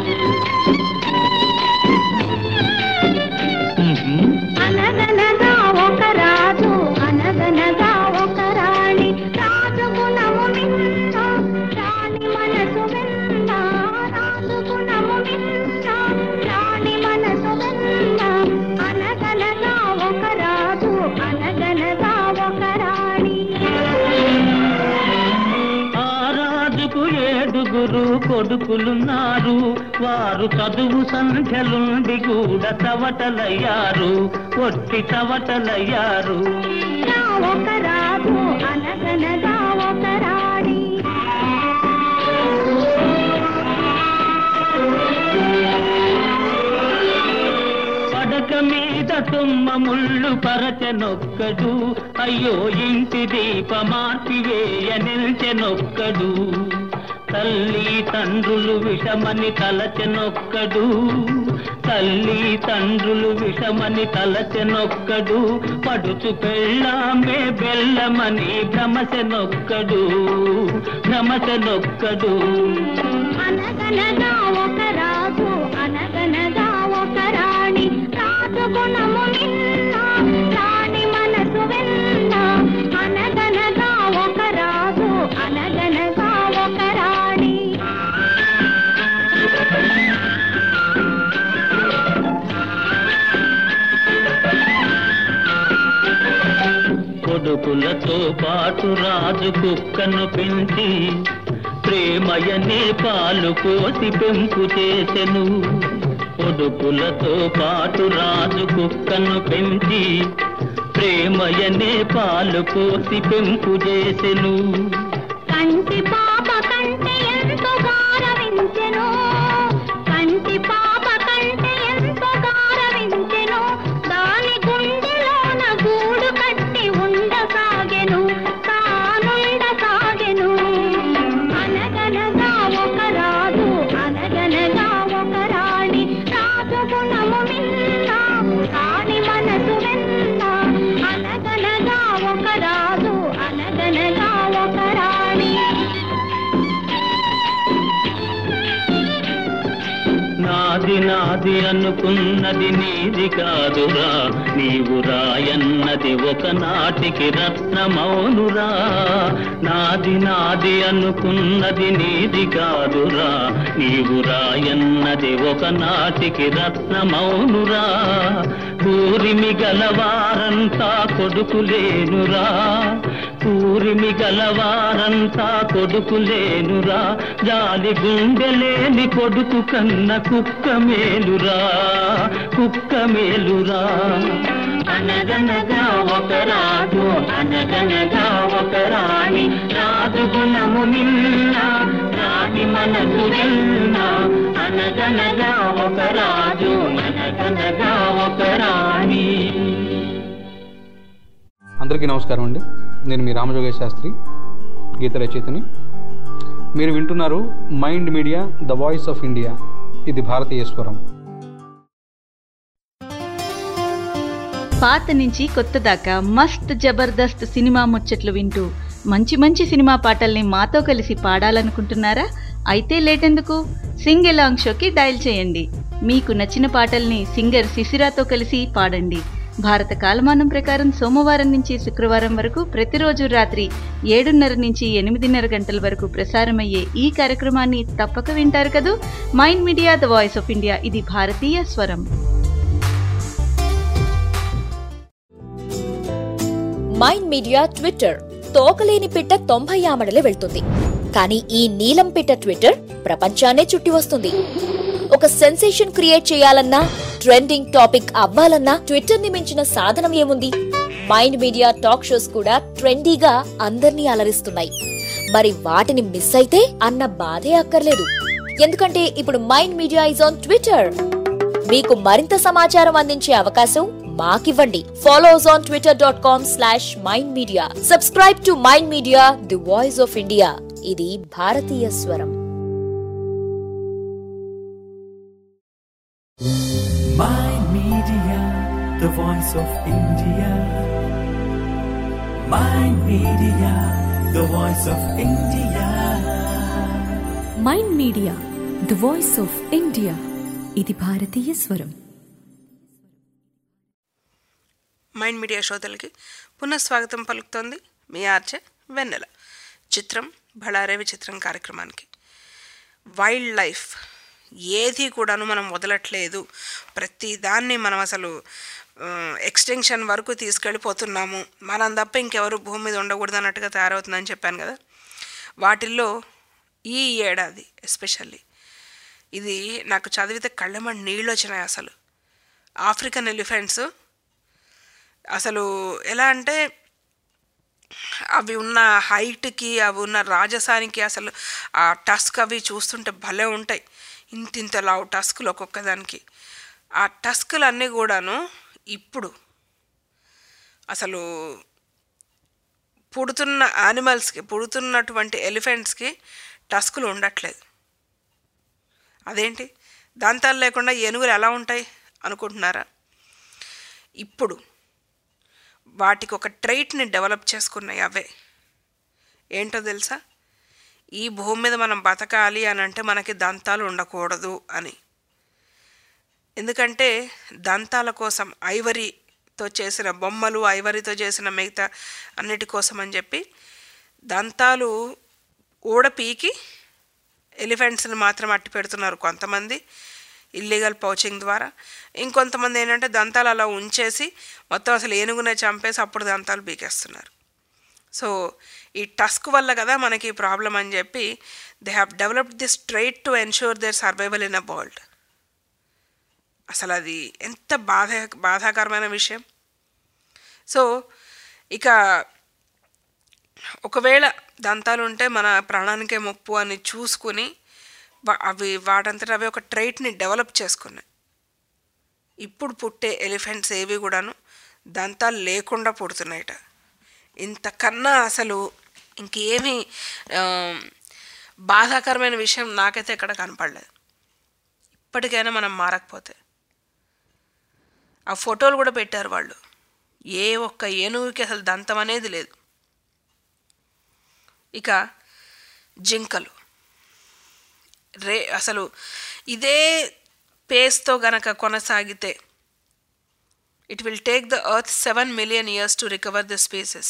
అనగనగా ఒక రాజు అనగనగా ఒక రాణి, రాజు గుణము మిన్న రాణి మనసు వెన్న, రాజు గుణము మిన్న రాణి మనసు వెన్న, అనగనగా ఒక రాజు అనగనగా ఒక రాణి. ఏడుగురు కొడుకులున్నారు, వారు చదువు సంఖ్యలుండి కూడా తవటలయ్యారు, ఒట్టి తవటలయ్యారు. ఒక రాజు అనగనగా ఒక రాణి. పడక మీద తుమ్మ ముళ్ళు పరచనొక్కడు, అయ్యో ఇంటి దీపమార్పివేయ నిల్చెనొక్కడు, తల్లి తండ్రులు విషమని తలచెనొక్కడు, తల్లి తండ్రులు విషమని తలచెనొక్కడు, పడుచు పెళ్ళామే బెల్లమని భ్రమచెనొక్కడు, భ్రమచెనొక్కడు. అనగనగా ఒక రాజు అనగనగా ఒక రాణి, రాజు గుణము నిన్న రాణి మనసు వెన్న, అనగనగా ఒక రాజు అనగనగా ఒక రాణి. కొడుకులతో పాటు రాజు కుక్కను పెంచి ప్రేమయనే పాలు పోసి పెంపు చేసెను, కొడుకులతో పాటు రాజు కుక్కను పెంచి ప్రేమయనే పాలు పోసి పెంపు చేసెను, కంటి పాప కంటే ఎంతో గారవించెను, కంటి పాప కంటే ఎంతో గారవించెను, దాని గుండెలోన గూడు కట్టి ఉండగా నాది అనుకున్నది నీది కాదురా, నీవు రాయన్నది ఒకనాటికి రత్నమౌనురా. నాది అనుకున్నది నీది కాదురా, నీవు రాయన్నది ఒకనాటికి రత్నమౌనురా. కూరిమి గలవారంతా కొడుకులేనురా, కూరిమి గలవారంతా కొడుకులేనురా. జాలి గుండెలేని కొడుకు కన్న కుక్క మేలురా, కుక్క మేలురా. అనగనగా ఒక రాజు, అనగనగా ఒక రాణి, రాజు గుణము నిన్న, రాణి మనసు నిన్న. అనగనగా ఒక రాజు, అనగనగా ఒక రాణి. అందరికీ నమస్కారం అండి. నేను మీ రామజోగేష్ శాస్త్రి, గీత రచయితని. మీరు వింటున్నారు Mind Media, the voice of India. ఇది భారతీయ స్వరం. పాత నుంచి కొత్త దాకా మస్త్ జబర్దస్త్ సినిమా ముచ్చట్లు వింటూ మంచి మంచి సినిమా పాటల్ని మాతో కలిసి పాడాలనుకుంటున్నారా? అయితే లేటెందుకు, సింగ్ ఎలాంగ్ షోకి డయల్ చేయండి. మీకు నచ్చిన పాటల్ని సింగర్ శిశిరాతో కలిసి పాడండి. భారత కాలమానం ప్రకారం సోమవారం నుంచి శుక్రవారం వరకు ప్రతిరోజు రాత్రి 7:30 నుంచి 8:30 గంటల వరకు ప్రసారమయ్యే ఈ కార్యక్రమాన్ని తప్పక వింటారు కదూ. Mind Media, the voice of India. ఇది భారతీయ స్వరం. Mind media Twitter. తోకలేని పిట్ట 90 ఆమడలే వెళ్తుంది, కానీ ఈ నీలం పిట్ట ట్విట్టర్ ప్రపంచాన్నే చుట్టి వస్తుంది. ఒక సెన్సేషన్ క్రియేట్ చేయాలన్నా, ట్రెండింగ్ టాపిక్ అవ్వాలన్నా ట్విట్టర్ ని మించిన సాధనం ఏముంది? మైండ్ మీడియా టాక్ షోస్ కూడా ట్రెండీగా అందర్నీ అలరిస్తున్నాయి. మరి వాటిని మిస్ అయితే అన్న బాధే అక్కర్లేదు. ఎందుకంటే ఇప్పుడు Mind Media is on Twitter. మీకు మరింత సమాచారం అందించే అవకాశం మాకివ్వండి. Follow us on twitter.com/mindmedia. Subscribe to Mind Media, the voice of India. ఇది భారతీయ స్వరం. Mind Media, the voice of India. Mind Media, the voice of India. Mind Media, the voice of India. ఇది భారతీయ స్వరం. మైండ్ మీడియా శ్రోతలకి పునఃస్వాగతం పలుకుతోంది మీ ఆర్జే వెన్నెల. చిత్రం బళారే విచిత్రం కార్యక్రమానికి. వైల్డ్ లైఫ్ ఏది కూడాను మనం వదలట్లేదు. ప్రతి దాన్ని మనం అసలు ఎక్స్టెన్షన్ వరకు తీసుకెళ్ళిపోతున్నాము. మనం తప్ప ఇంకెవరు భూమి మీద ఉండకూడదు అన్నట్టుగా తయారవుతుందని చెప్పాను కదా. వాటిల్లో ఈ ఏడాది ఎస్పెషల్లీ ఇది నాకు చదివితే కళ్ళమని నీళ్ళు వచ్చినాయి. అసలు ఆఫ్రికన్ ఎలిఫెంట్స్ అసలు ఎలా అంటే అవి ఉన్న హైట్కి, అవి ఉన్న రాజసానికి, అసలు ఆ టస్క్ అవి చూస్తుంటే భలే ఉంటాయి. ఇంతింత లావు టస్కులు ఒక్కొక్కదానికి. ఆ టస్కులు అన్నీ కూడాను ఇప్పుడు అసలు పుడుతున్న యానిమల్స్కి, పుడుతున్నటువంటి ఎలిఫెంట్స్కి టస్కులు ఉండట్లేదు. అదేంటి, దంతాలు లేకుండా ఏనుగులు ఎలా ఉంటాయి అనుకుంటున్నారా? ఇప్పుడు వాటికి ఒక ట్రైట్ని డెవలప్ చేసుకున్నాయి. అవే ఏంటో తెలుసా? ఈ భూమి మీద మనం బతకాలి అని అంటే మనకి దంతాలు ఉండకూడదు అని. ఎందుకంటే దంతాల కోసం ఐవరీతో చేసిన బొమ్మలు, ఐవరీతో చేసిన మిగతా అన్నిటి కోసం అని చెప్పి దంతాలు ఊడపీకి ఎలిఫెంట్స్ని మాత్రం అట్టి పెడుతున్నారు కొంతమంది ఇల్లీగల్ పౌచింగ్ ద్వారా. ఇంకొంతమంది ఏంటంటే దంతాలు అలా ఉంచేసి మొత్తం అసలు ఏనుగునే చంపేసి అప్పుడు దంతాలు పీకేస్తున్నారు. సో ఈ టస్క్ వల్ల కదా మనకి ప్రాబ్లం అని చెప్పి they have developed this trait to ensure their survival in a world. అసలు అది ఎంత బాధాకరమైన విషయం. సో ఇక ఒకవేళ దంతాలు ఉంటే మన ప్రాణానికే ముప్పు అని చూసుకుని అవి వాటంతట అవి ఒక ట్రైట్ని డెవలప్ చేసుకున్నాయి. ఇప్పుడు పుట్టే ఎలిఫెంట్స్ ఏవి కూడాను దంతాలు లేకుండా పుడుతున్నాయట. ఇంతకన్నా అసలు ఇంకేమీ బాధాకరమైన విషయం నాకైతే ఎక్కడ కనపడలేదు. ఇప్పటికైనా మనం మారకపోతే. ఆ ఫోటోలు కూడా పెట్టారు వాళ్ళు. ఏ ఒక్క ఏనుగుకి అసలు దంతం అనేది లేదు. ఇక జింకలు అసలు ఇదే పేస్తో గనక కొనసాగితే it will take the earth 7 million years to recover the species.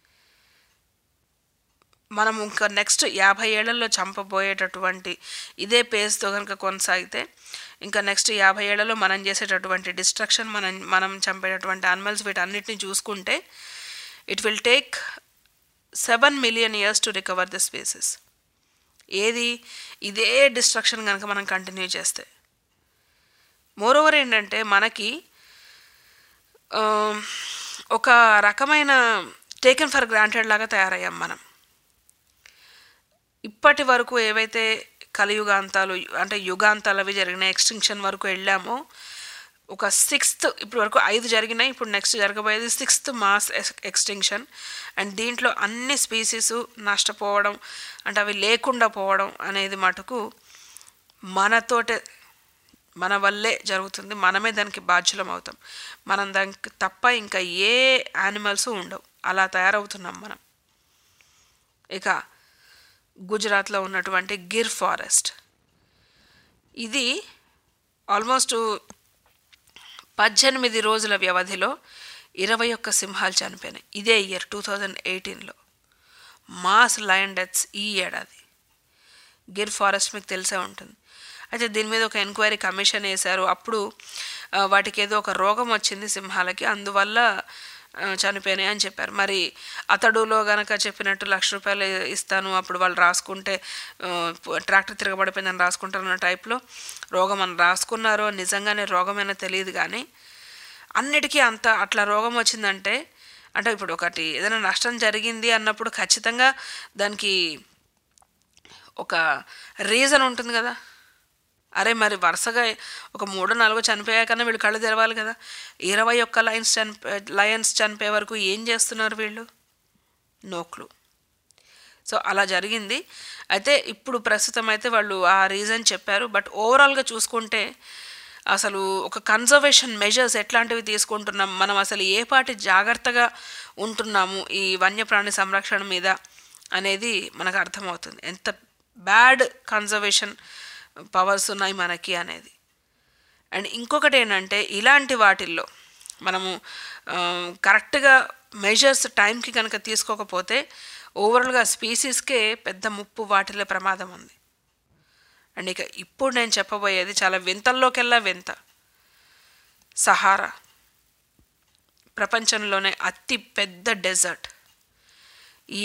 మనం ఇంకా నెక్స్ట్ 50 ఏళ్లలో చంపబోయేటటువంటి ఇదే పేస్తో కనుక కొనసాగితే ఇంకా నెక్స్ట్ 50 ఏళ్లలో మనం చేసేటటువంటి డిస్ట్రక్షన్, మనం చంపేటటువంటి యానిమల్స్, వీటన్నిటిని చూసుకుంటే it will take 7 million years to recover the species. ఏది ఇదే డిస్ట్రక్షన్ కనుక మనం కంటిన్యూ చేస్తే. మోరోవర్ ఏంటంటే మనకి ఒక రకమైన టేకెన్ ఫర్ గ్రాంటెడ్ లాగా తయారయ్యాం మనం. ఇప్పటి వరకు ఏవైతే కలియుగాంతాలు అంటే యుగాంతాలు అవి జరిగినాయి, ఎక్స్టింక్షన్ వరకు వెళ్ళామో, ఒక 6th ఇప్పటి వరకు 5 జరిగినాయి, ఇప్పుడు నెక్స్ట్ జరగబోయేది 6th మాస్ ఎక్స్టింక్షన్. అండ్ దీంట్లో అన్ని స్పీసీస్ నష్టపోవడం అంటే అవి లేకుండా పోవడం అనేది మటుకు మనతోటే, మన వల్లే జరుగుతుంది. మనమే దానికి బాధ్యులం అవుతాం. మనం దానికి తప్ప ఇంకా ఏ యానిమల్స్ ఉండవు. అలా తయారవుతున్నాం మనం. ఇక గుజరాత్లో ఉన్నటువంటి గిర్ ఫారెస్ట్, ఇది ఆల్మోస్ట్ 18 రోజుల వ్యవధిలో 21 సింహాలు చనిపోయినాయి. ఇదే ఇయర్ 2018లో మాస్ లయన్ డెత్స్ ఈ ఏడాది. గిర్ ఫారెస్ట్ మీకు తెలిసే ఉంటుంది. అయితే దీని మీద ఒక ఎంక్వైరీ కమిషన్ వేశారు. అప్పుడు వాటికి ఏదో ఒక రోగం వచ్చింది సింహాలకి, అందువల్ల చనిపోయినాయి అని చెప్పారు. మరి అతడులో గనక చెప్పినట్టు ₹1,00,000 ఇస్తాను, అప్పుడు వాళ్ళు రాసుకుంటే ట్రాక్టర్ తిరగబడిపోయిందని రాసుకుంటారు అన్న టైప్లో రోగం అని రాసుకున్నారో నిజంగానే రోగమైనా తెలియదు. కానీ అన్నిటికీ అట్లా రోగం వచ్చిందంటే అంటే ఇప్పుడు ఒకటి ఏదైనా నష్టం జరిగింది అన్నప్పుడు ఖచ్చితంగా దానికి ఒక రీజన్ ఉంటుంది కదా. అరే మరి వరుసగా ఒక 3-4 చనిపోయాకన్నా వీళ్ళు కళ్ళు తెరవాలి కదా. 21 లయన్స్ చనిపోయే వరకు ఏం చేస్తున్నారు వీళ్ళు? No clue. సో అలా జరిగింది. అయితే ఇప్పుడు ప్రస్తుతం అయితే వాళ్ళు ఆ రీజన్ చెప్పారు. బట్ ఓవరాల్గా చూసుకుంటే అసలు ఒక కన్జర్వేషన్ మెజర్స్ ఎట్లాంటివి తీసుకుంటున్నాం, మనం అసలు ఏ పాటి జాగ్రత్తగా ఉంటున్నాము ఈ వన్యప్రాణి సంరక్షణ మీద అనేది మనకు అర్థమవుతుంది. ఎంత బ్యాడ్ కన్జర్వేషన్ పవర్స్ ఉన్నాయి మనకి అనేది. అండ్ ఇంకొకటి ఏంటంటే ఇలాంటి వాటిల్లో మనము కరెక్ట్గా మెజర్స్ టైంకి కనుక తీసుకోకపోతే ఓవరాల్గా స్పీసీస్కే పెద్ద ముప్పు వాటిల్లో ప్రమాదం ఉంది. అండ్ ఇక ఇప్పుడు నేను చెప్పబోయేది చాలా వింతల్లోకెల్లా వింత. సహారా ప్రపంచంలోనే అతి పెద్ద డెజర్ట్. ఈ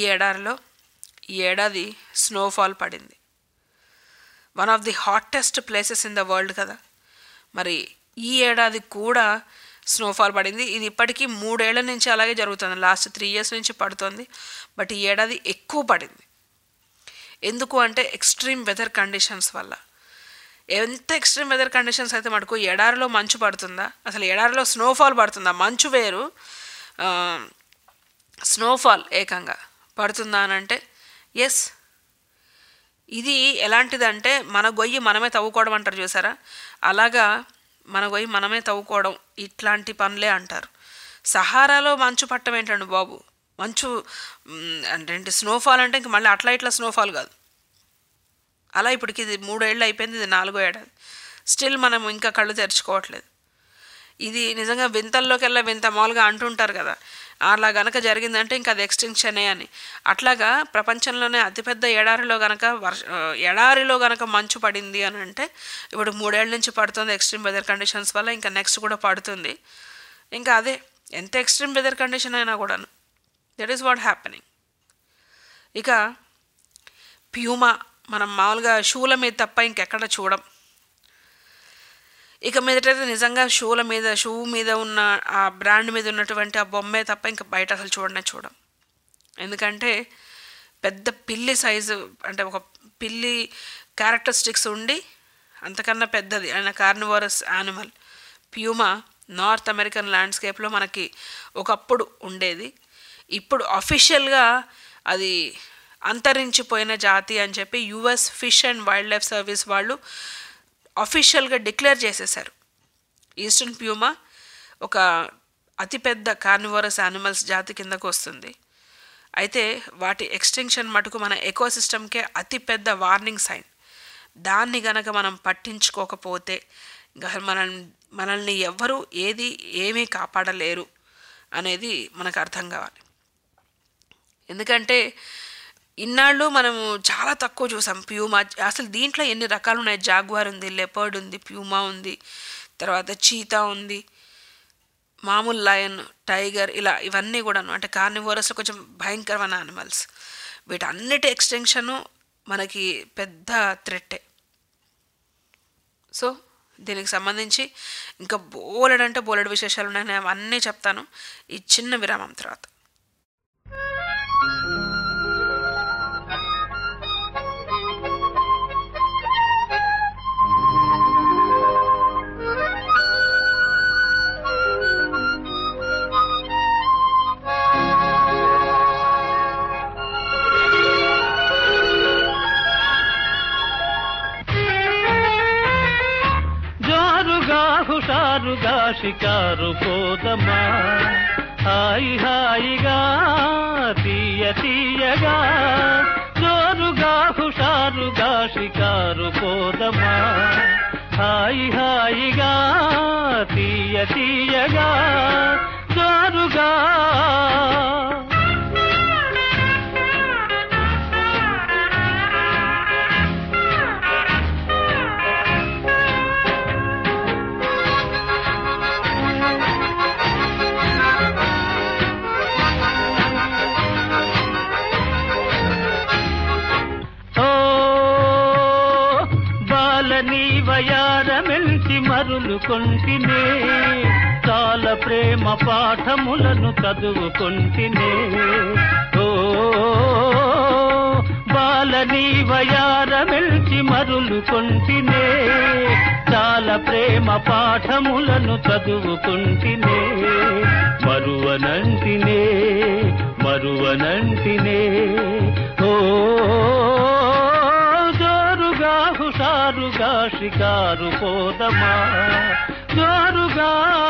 ఏడాది స్నోఫాల్ పడింది. One of the hottest places in the world కదా. మరి ఈ ఏడాది కూడా స్నోఫాల్ పడింది. ఇది ఇప్పటికీ 3 ఏళ్ల నుంచి అలాగే జరుగుతుంది. లాస్ట్ 3 years నుంచి పడుతుంది. బట్ ఈ ఏడాది ఎక్కువ పడింది. ఎందుకు అంటే ఎక్స్ట్రీమ్ వెదర్ కండిషన్స్ వల్ల. ఎంత ఎక్స్ట్రీమ్ వెదర్ కండిషన్స్ అయితే మటుకు ఎడారిలో మంచు పడుతుందా, అసలు ఎడారిలో స్నోఫాల్ పడుతుందా? మంచు వేరు, స్నోఫాల్ ఏకంగా పడుతుందా అని అంటే ఎస్. ఇది ఎలాంటిదంటే మన గొయ్యి మనమే తవ్వుకోవడం అంటారు చూసారా, అలాగా మన గొయ్యి మనమే తవ్వుకోవడం ఇట్లాంటి పనులే అంటారు. సహారాలో మంచు పట్టం ఏంటండి బాబు? మంచు అంటే స్నోఫాల్ అంటే ఇంక మళ్ళీ అట్లా ఇట్లా స్నోఫాల్ కాదు. అలా ఇప్పటికి ఇది 3 ఏళ్ళు అయిపోయింది, ఇది 4వ ఏడాది. స్టిల్ మనం ఇంకా కళ్ళు తెరుచుకోవట్లేదు. ఇది నిజంగా వింతల్లోకెల్లా వింత మామూలుగా అంటుంటారు కదా, అలా గనక జరిగిందంటే ఇంకా అది ఎక్స్టింక్షనే అని. అట్లాగా ప్రపంచంలోనే అతిపెద్ద ఎడారిలో గనక మంచు పడింది అని అంటే ఇప్పుడు 3 ఏళ్ళ నుంచి పడుతుంది ఎక్స్ట్రీమ్ వెదర్ కండిషన్స్ వల్ల. ఇంకా నెక్స్ట్ కూడా పడుతుంది. ఇంకా అదే ఎంత ఎక్స్ట్రీమ్ వెదర్ కండిషన్ అయినా కూడాను దట్ ఈస్ వాట్ హ్యాపెనింగ్. ఇక ప్యూమా మనం మామూలుగా షూల మీద తప్ప ఇంకెక్కడ చూడం. ఇక మీదటైతే నిజంగా షూ మీద ఉన్న ఆ బ్రాండ్ మీద ఉన్నటువంటి ఆ బొమ్మే తప్ప ఇంకా బయట అసలు చూడం. ఎందుకంటే పెద్ద పిల్లి సైజు అంటే ఒక పిల్లి క్యారెక్టరిస్టిక్స్ ఉండి అంతకన్నా పెద్దది ఆయన carnivorous animal puma North American ల్యాండ్స్కేప్లో మనకి ఒకప్పుడు ఉండేది. ఇప్పుడు అఫీషియల్గా అది అంతరించిపోయిన జాతి అని చెప్పి US fish and wild life service వాళ్ళు అఫీషియల్గా డిక్లేర్ చేసేశారు. ఈస్టర్న్ ప్యూమా ఒక అతిపెద్ద కార్నివోరస్ యానిమల్స్ జాతి కిందకు వస్తుంది. అయితే వాటి ఎక్స్టింక్షన్ మటుకు మన ఎకోసిస్టమ్కే అతిపెద్ద వార్నింగ్ సైన్. దాన్ని గనక మనం పట్టించుకోకపోతే ఇంకా మనల్ని ఎవ్వరూ ఏమీ కాపాడలేరు అనేది మనకు అర్థం కావాలి. ఎందుకంటే ఇన్నాళ్ళు మనము చాలా తక్కువ చూసాం. ప్యూమా అసలు దీంట్లో ఎన్ని రకాలు ఉన్నాయి. జాగ్వార్ ఉంది, లెపర్డ్ ఉంది, ప్యూమా ఉంది, తర్వాత చీతా ఉంది, మామూలు లయన్, టైగర్, ఇవన్నీ కూడాను అంటే కార్నివోరస్లో కొంచెం భయంకరమైన యానిమల్స్. వీటన్నిటి ఎక్స్టెన్షను మనకి పెద్ద థ్రెట్టే. సో దీనికి సంబంధించి ఇంకా బోలెడు విశేషాలు ఉన్నాయి. నేను అవన్నీ చెప్తాను ఈ చిన్న విరామం తర్వాత. హుషారుగా షికారు పోదమా, హాయి హాయిగా తీయ తీయగా, జోరుగా హుషారుగా షికారు పోదమా, హాయి హాయిగా తీయ తీయగా, జోరుగా. వయారమెల్చి మరులు కొంటినే, చాలా ప్రేమ పాఠములను చదువుకొంటినే. ఓ బాలని వయారమెల్చి మరులు కొంటినే, చాలా ప్రేమ పాఠములను చదువుకొంటినే. మరువనంటినే మరువనంటినే. ఓ హుషారుగా షికారు పోదమా, జోరుగా.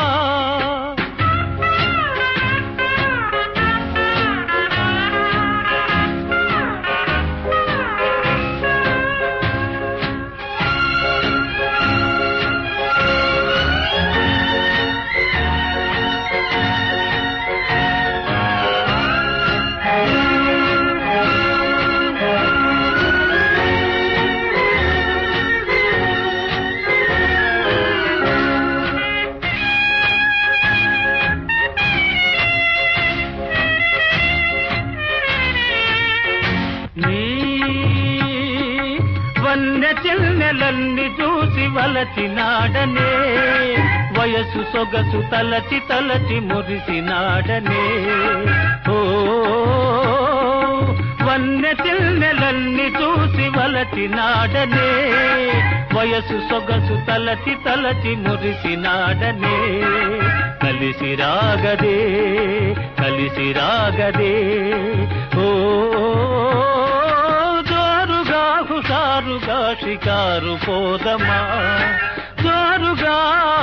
చెల్లెలన్ని చూసి వలచినాడనే, వయసు సొగసు తలచి తలచి మురిసినాడనే. ఓ వన్నె చెల్లెలన్ని చూసి వలచినాడనే, వయసు సొగసు తలచి తలచి మురిసినాడనే. కలిసి రాగదే కలిసి రాగదే. ఓ హుషారుగా షికారు పోదమా, జోరుగా.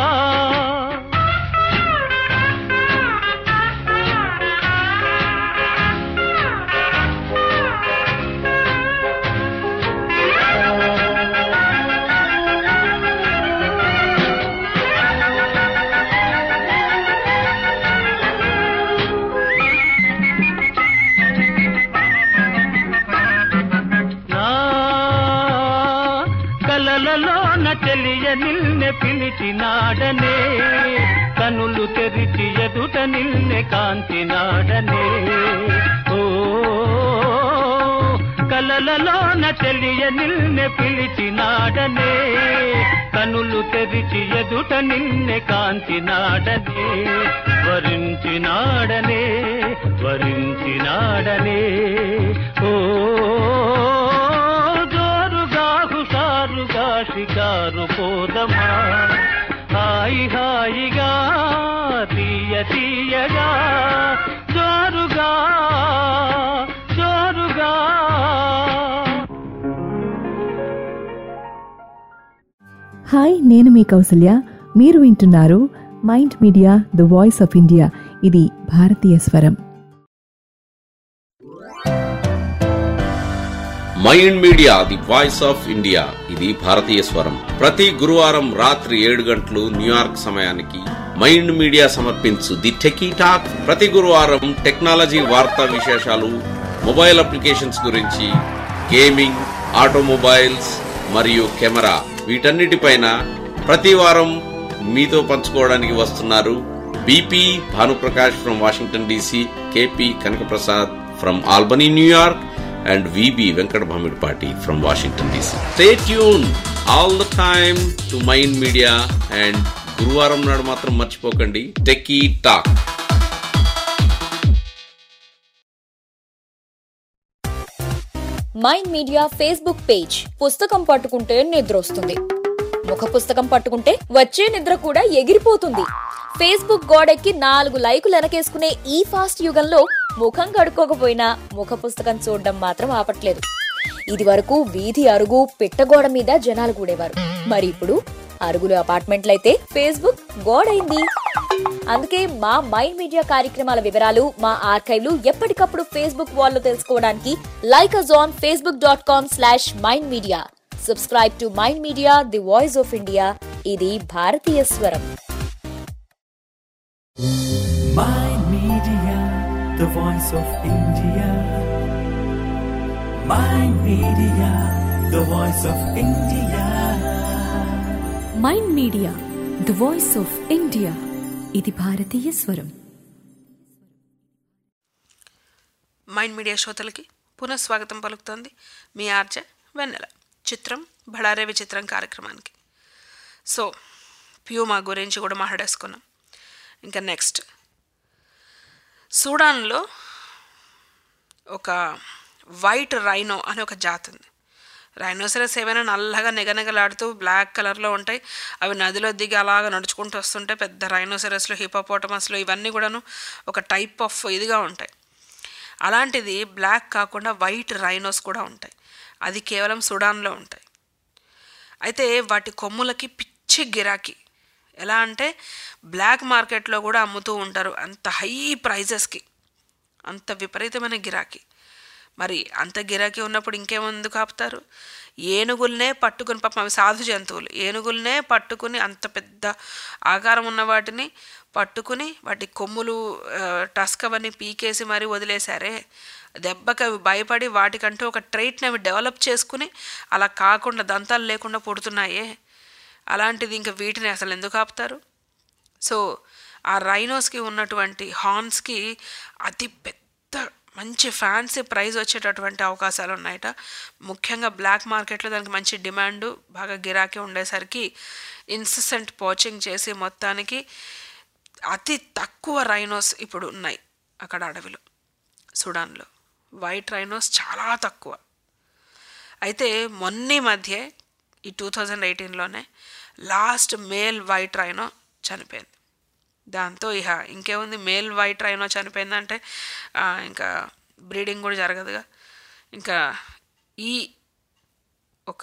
కలలలోన చెలియ నిల్నె పిలిచినాడనే, కనులు తెరిచి ఎదుట నిల్నె కాంతినాడనే. ఓ కలలలోన చెలియ నిల్నె పిలిచినాడనే, కనులు తెరిచి ఎదుట నిల్నె కాంతినాడనే. వరించినాడనే వరించినాడనే. ఓ షికారు పోదమా, హాయి హాయిగా తీయ తీయగా, జోరుగా జోరుగా. హాయ్, నేను మీ కౌసల్య. మీరు వింటున్నారు Mind Media the voice of India. ఇది భారతీయ స్వరం. Mind Media the voice of India ఇది భారతీయ స్వరం. ప్రతి గురువారం రాత్రి 7 గంటలు న్యూయార్క్ సమయానికి మైండ్ మీడియా సమర్పించు ది టెకీ టాక్. ప్రతి గురువారం టెక్నాలజీ వార్తా విశేషాలు, మొబైల్ అప్లికేషన్స్ గురించి, గేమింగ్, ఆటోమొబైల్స్ మరియు కెమెరా వీటన్నిటిపైన ప్రతి వారం మీతో పంచుకోవడానికి వస్తున్నారు BP Bhanuprakash from Washington DC, KP Kanakaprasad from Albany New York, and VB Venkat Bhamidpati from Washington DC. Stay tuned all the time to Mind Media and గురువారం నాడు మాత్రం మర్చిపోకండి techie talk. Mind Media Facebook page. పుస్తకం పట్టుకుంటే నిద్ర వస్తుంది, ముఖ పుస్తకం పట్టుకుంటే వచ్చే నిద్ర కూడా ఎగిరిపోతుంది. ఫేస్బుక్ గోడెక్కి 4 లైకులు వెనకేసుకునే ఈ ఫాస్ట్ యుగంలో ముఖం కడుక్కోకపోయినా ముఖ పుస్తకం చూడడం మాత్రం ఆపట్లేదు. ఇది వరకు వీధి అరుగు పిట్టగోడ మీద జనాలు కూడేవారు, మరి ఇప్పుడు అరుగులు అపార్ట్మెంట్లయితే ఫేస్బుక్ గోడైంది. అందుకే మా మైండ్ మీడియా కార్యక్రమాల వివరాలు, మా ఆర్కైవ్లు ఎప్పటికప్పుడు ఫేస్బుక్ వాల్లో తెలుసుకోవడానికి like us on facebook.com/mindmedia. Subscribe to Mind Media, the voice of India. ఇది భారతీయ స్వరం. Mind Media, the voice of India. Mind Media, the voice of India. Mind Media the voice of India ఇది భారతీయ స్వరం. మైండ్ మీడియా శ్రోతలకి పునఃస్వాగతం పలుకుతోంది మీ ఆర్జే వెన్నెల. చిత్రం బళారే విచిత్రం కార్యక్రమానికి. సో ప్యూమా గురించి కూడా మాట్లాడేసుకున్నాం. ఇంకా నెక్స్ట్, సూడాన్లో ఒక వైట్ రైనో అనే ఒక జాతి ఉంది. రైనోసరస్ ఏమైనా నల్లగా నిగనిగలాడుతూ బ్లాక్ కలర్లో ఉంటాయి. అవి నదిలో దిగి అలాగా నడుచుకుంటూ వస్తుంటాయి. పెద్ద రైనోసరస్లు, హిపోపోటమస్లు ఇవన్నీ కూడాను ఒక టైప్ ఆఫ్ ఇదిగా ఉంటాయి. అలాంటిది బ్లాక్ కాకుండా వైట్ రైనోస్ కూడా ఉంటాయి. అది కేవలం సుడాన్లో ఉంటాయి. అయితే వాటి కొమ్ములకి పిచ్చి గిరాకీ. ఎలా అంటే బ్లాక్ మార్కెట్లో కూడా అమ్ముతూ ఉంటారు, అంత హై ప్రైజెస్కి, అంత విపరీతమైన గిరాకీ. మరి అంత గిరాకీ ఉన్నప్పుడు ఇంకేమందుకు ఆపుతారు? ఏనుగులనే పట్టుకుని, పాపం అవి సాధు జంతువులు, ఏనుగులనే పట్టుకుని అంత పెద్ద ఆకారం ఉన్న వాటిని పట్టుకుని వాటి కొమ్ములు టస్క్ అవన్నీ పీకేసి మరీ వదిలేశారే. దెబ్బకి అవి భయపడి వాటికంటూ ఒక ట్రైట్ని అవి డెవలప్ చేసుకుని అలా కాకుండా దంతాలు లేకుండా పుడుతున్నాయే. అలాంటిది ఇంకా వీటిని అసలు ఎందుకు ఆపుతారు? సో ఆ రైనోస్కి ఉన్నటువంటి హార్న్స్కి అతి పెద్ద మంచి ఫ్యాన్సీ ప్రైజ్ వచ్చేటటువంటి అవకాశాలు ఉన్నాయట. ముఖ్యంగా బ్లాక్ మార్కెట్లో దానికి మంచి డిమాండు, బాగా గిరాకీ ఉండేసరికి ఇన్సెసెంట్ పోచింగ్ చేసి మొత్తానికి అతి తక్కువ రైనోస్ ఇప్పుడు ఉన్నాయి అక్కడ అడవిలో, సుడాన్లో. వైట్ రైనోస్ చాలా తక్కువ. అయితే మొన్న మధ్య ఈ 2018లోనే లాస్ట్ మేల్ వైట్ రైనో చనిపోయింది. దాంతో ఇంకేముంది, మేల్ వైట్ రైనో చనిపోయిందంటే ఇంకా బ్రీడింగ్ కూడా జరగదుగా. ఇంకా ఈ ఒక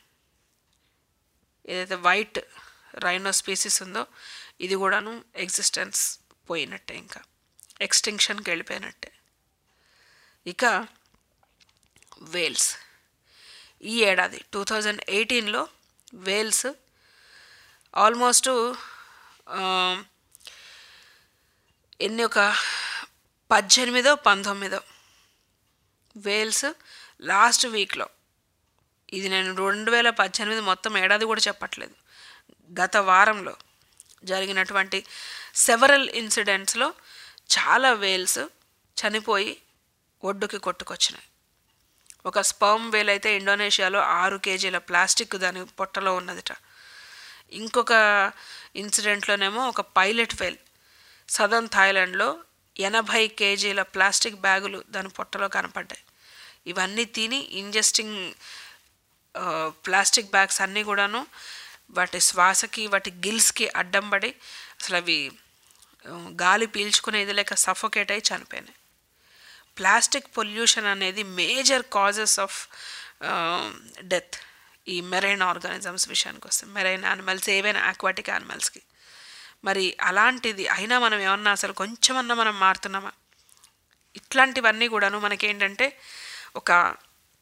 ఏదైతే వైట్ రైనో స్పీసీస్ ఉందో ఇది కూడాను ఎగ్జిస్టెన్స్ పోయినట్టే, ఇంకా ఎక్స్టింక్షన్కి వెళ్ళిపోయినట్టే. ఇక వేల్స్, ఈ ఏడాది 2018లో వేల్స్ ఆల్మోస్ట్ ఎన్ని, ఒక 18-19 వేల్స్ లాస్ట్ వీక్లో, ఇది నేను 2018 మొత్తం ఏడాది కూడా చెప్పట్లేదు, గత వారంలో జరిగినటువంటి సెవరల్ ఇన్సిడెంట్స్లో చాలా వేల్స్ చనిపోయి ఒడ్డుకి కొట్టుకొచ్చినాయి. ఒక స్పర్మ్ వేల్ అయితే ఇండోనేషియాలో 6 కేజీల ప్లాస్టిక్ దాని పొట్టలో ఉన్నదిట. ఇంకొక ఇన్సిడెంట్లోనేమో ఒక పైలట్ వేల్ సదర్న్ థాయిలాండ్లో 80 కేజీల ప్లాస్టిక్ బ్యాగులు దాని పొట్టలో కనపడ్డాయి. ఇవన్నీ తిని ఇంజెస్టింగ్ ప్లాస్టిక్ బ్యాగ్స్ అన్నీ కూడాను వాటి శ్వాసకి వాటి గిల్స్కి అడ్డం పడి అసలు అవి గాలి పీల్చుకునేది లేక సఫోకేట్ అయి చనిపోయినాయి. ప్లాస్టిక్ పొల్యూషన్ అనేది మేజర్ కాజెస్ ఆఫ్ డెత్ ఈ మెరైన్ ఆర్గానిజమ్స్ విషయానికి వస్తే, మెరైన్ యానిమల్స్ ఏవైనా ఆక్వాటిక్ యానిమల్స్కి. మరి అలాంటిది అయినా మనం ఏమన్నా అసలు కొంచెమన్నా మనం మారుతున్నామా? ఇట్లాంటివన్నీ కూడాను మనకేంటంటే ఒక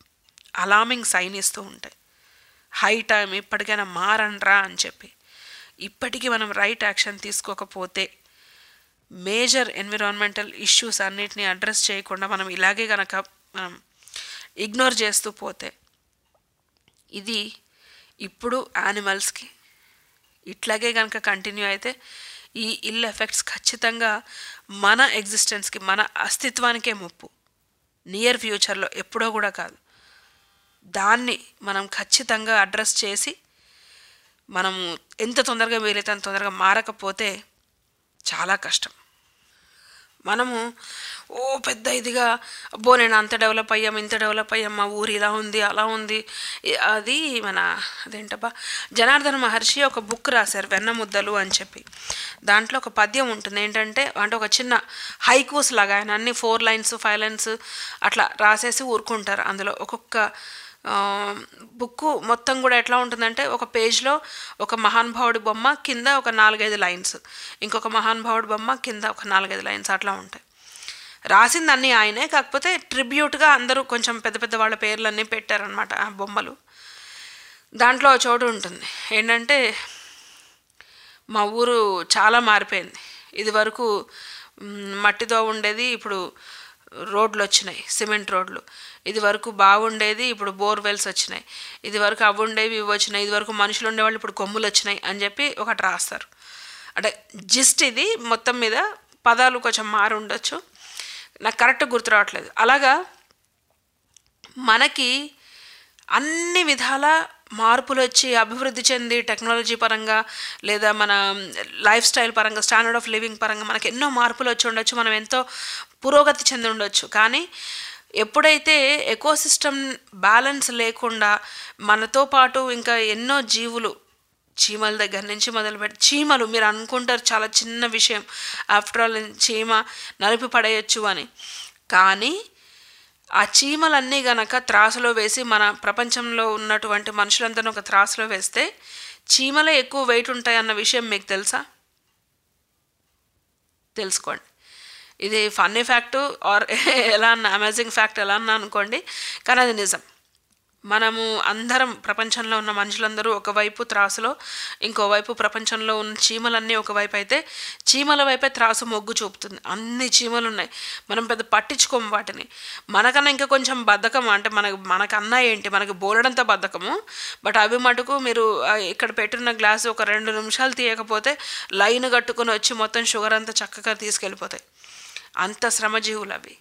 అలార్మింగ్ సైన్ ఇస్తూ ఉంటాయి. హై టైం, ఇప్పటికైనా మారండ్రా అని చెప్పి. ఇప్పటికీ మనం రైట్ యాక్షన్ తీసుకోకపోతే, మేజర్ ఎన్విరాన్మెంటల్ ఇష్యూస్ అన్నిటినీ అడ్రస్ చేయకుండా మనం ఇలాగే కనుక మనం ఇగ్నోర్ చేస్తూ పోతే, ఇది ఇప్పుడు యానిమల్స్కి ఇట్లాగే కనుక కంటిన్యూ అయితే ఈ ఇల్ ఎఫెక్ట్స్ ఖచ్చితంగా మన ఎగ్జిస్టెన్స్కి, మన అస్తిత్వానికే ముప్పు. నియర్ ఫ్యూచర్లో ఎప్పుడో కూడా కాదు. దాన్ని మనం ఖచ్చితంగా అడ్రస్ చేసి మనము ఎంత తొందరగా వీలైతే అంత తొందరగా మారకపోతే చాలా కష్టం. మనము పెద్ద ఇదిగా అబ్బో నేను అంత డెవలప్ అయ్యాం, ఇంత డెవలప్ అయ్యాం, మా ఊరు ఇలా ఉంది అలా ఉంది. అది మన అదేంటబ్బా జనార్దన మహర్షి ఒక బుక్ రాశారు, వెన్నముద్దలు అని చెప్పి. దాంట్లో ఒక పద్యం ఉంటుంది. ఏంటంటే అంటే ఒక చిన్న హైకూస్ లాగా, ఆయన అన్ని 4 lines 5 lines అట్లా రాసేసి ఊరుకుంటారు. అందులో ఒక్కొక్క బుక్ మొత్తం కూడా ఎట్లా ఉంటుందంటే, ఒక పేజ్లో ఒక మహానుభావుడి బొమ్మ, కింద ఒక 4-5 lines, ఇంకొక మహానుభావుడి బొమ్మ, కింద ఒక 4-5 lines అట్లా ఉంటాయి. రాసింది అన్నీ ఆయనే, కాకపోతే ట్రిబ్యూట్గా అందరూ కొంచెం పెద్ద పెద్ద వాళ్ళ పేర్లన్నీ పెట్టారనమాట ఆ బొమ్మలు. దాంట్లో చోటు ఉంటుంది ఏంటంటే, మా ఊరు చాలా మారిపోయింది. ఇది వరకు మట్టితో ఉండేది, ఇప్పుడు రోడ్లు వచ్చినాయి, సిమెంట్ రోడ్లు. ఇది వరకు బాగుండేది, ఇప్పుడు బోర్వెల్స్ వచ్చినాయి. ఇది వరకు అవి ఉండేవి, ఇవి వచ్చినాయి. ఇది వరకు మనుషులు ఉండేవాళ్ళు, ఇప్పుడు కొమ్ములు వచ్చినాయి అని చెప్పి ఒకటి రాస్తారు. అంటే జిస్ట్ ఇది. మొత్తం మీద పదాలు కొంచెం మారి ఉండొచ్చు, నాకు కరెక్ట్ గుర్తు రావట్లేదు. అలాగా మనకి అన్ని విధాల మార్పులు వచ్చి అభివృద్ధి చెంది, టెక్నాలజీ పరంగా లేదా మన లైఫ్ స్టైల్ పరంగా, స్టాండర్డ్ ఆఫ్ లివింగ్ పరంగా మనకు ఎన్నో మార్పులు వచ్చి ఉండొచ్చు, మనం ఎంతో పురోగతి చెంది ఉండొచ్చు. కానీ ఎప్పుడైతే ఎకోసిస్టమ్ బ్యాలెన్స్ లేకుండా మనతో పాటు ఇంకా ఎన్నో జీవులు, చీమల దగ్గర నుంచి మొదలుపెట్టి, చీమలు మీరు అనుకుంటారు చాలా చిన్న విషయం, ఆఫ్టర్ ఆల్ చీమ నలిపి పడేయచ్చు అని, కానీ ఆ చీమలన్నీ గనక త్రాసులో వేసి మన ప్రపంచంలో ఉన్నటువంటి మనుషులందరినీ ఒక త్రాసులో వేస్తే చీమలే ఎక్కువ వెయిట్ ఉంటాయి అన్న విషయం మీకు తెలుసా? తెలుసుకోండి. ఇది ఫన్నీ ఫ్యాక్టు ఆర్ ఎలా అన్న అమేజింగ్ ఫ్యాక్ట్ ఎలా అన్నా అనుకోండి, కానీ అది నిజం. మనము అందరం, ప్రపంచంలో ఉన్న మనుషులందరూ ఒకవైపు త్రాసులో, ఇంకోవైపు ప్రపంచంలో ఉన్న చీమలన్నీ ఒకవైపు అయితే చీమల వైపే త్రాసు మొగ్గు చూపుతుంది. అన్ని చీమలు ఉన్నాయి, మనం పెద్ద పట్టించుకోము వాటిని. మనకన్నా ఇంకా కొంచెం బద్ధకం, అంటే మనకన్నా ఏంటి, మనకి బోలెడంత బద్ధకము. బట్ అవి మటుకు మీరు ఇక్కడ పెట్టున్న గ్లాసు ఒక 2 నిమిషాలు తీయకపోతే లైన్ కట్టుకుని వచ్చి మొత్తం షుగర్ అంతా చక్కగా తీసుకెళ్ళిపోతాయి. అంత శ్రమజీవులు అవి.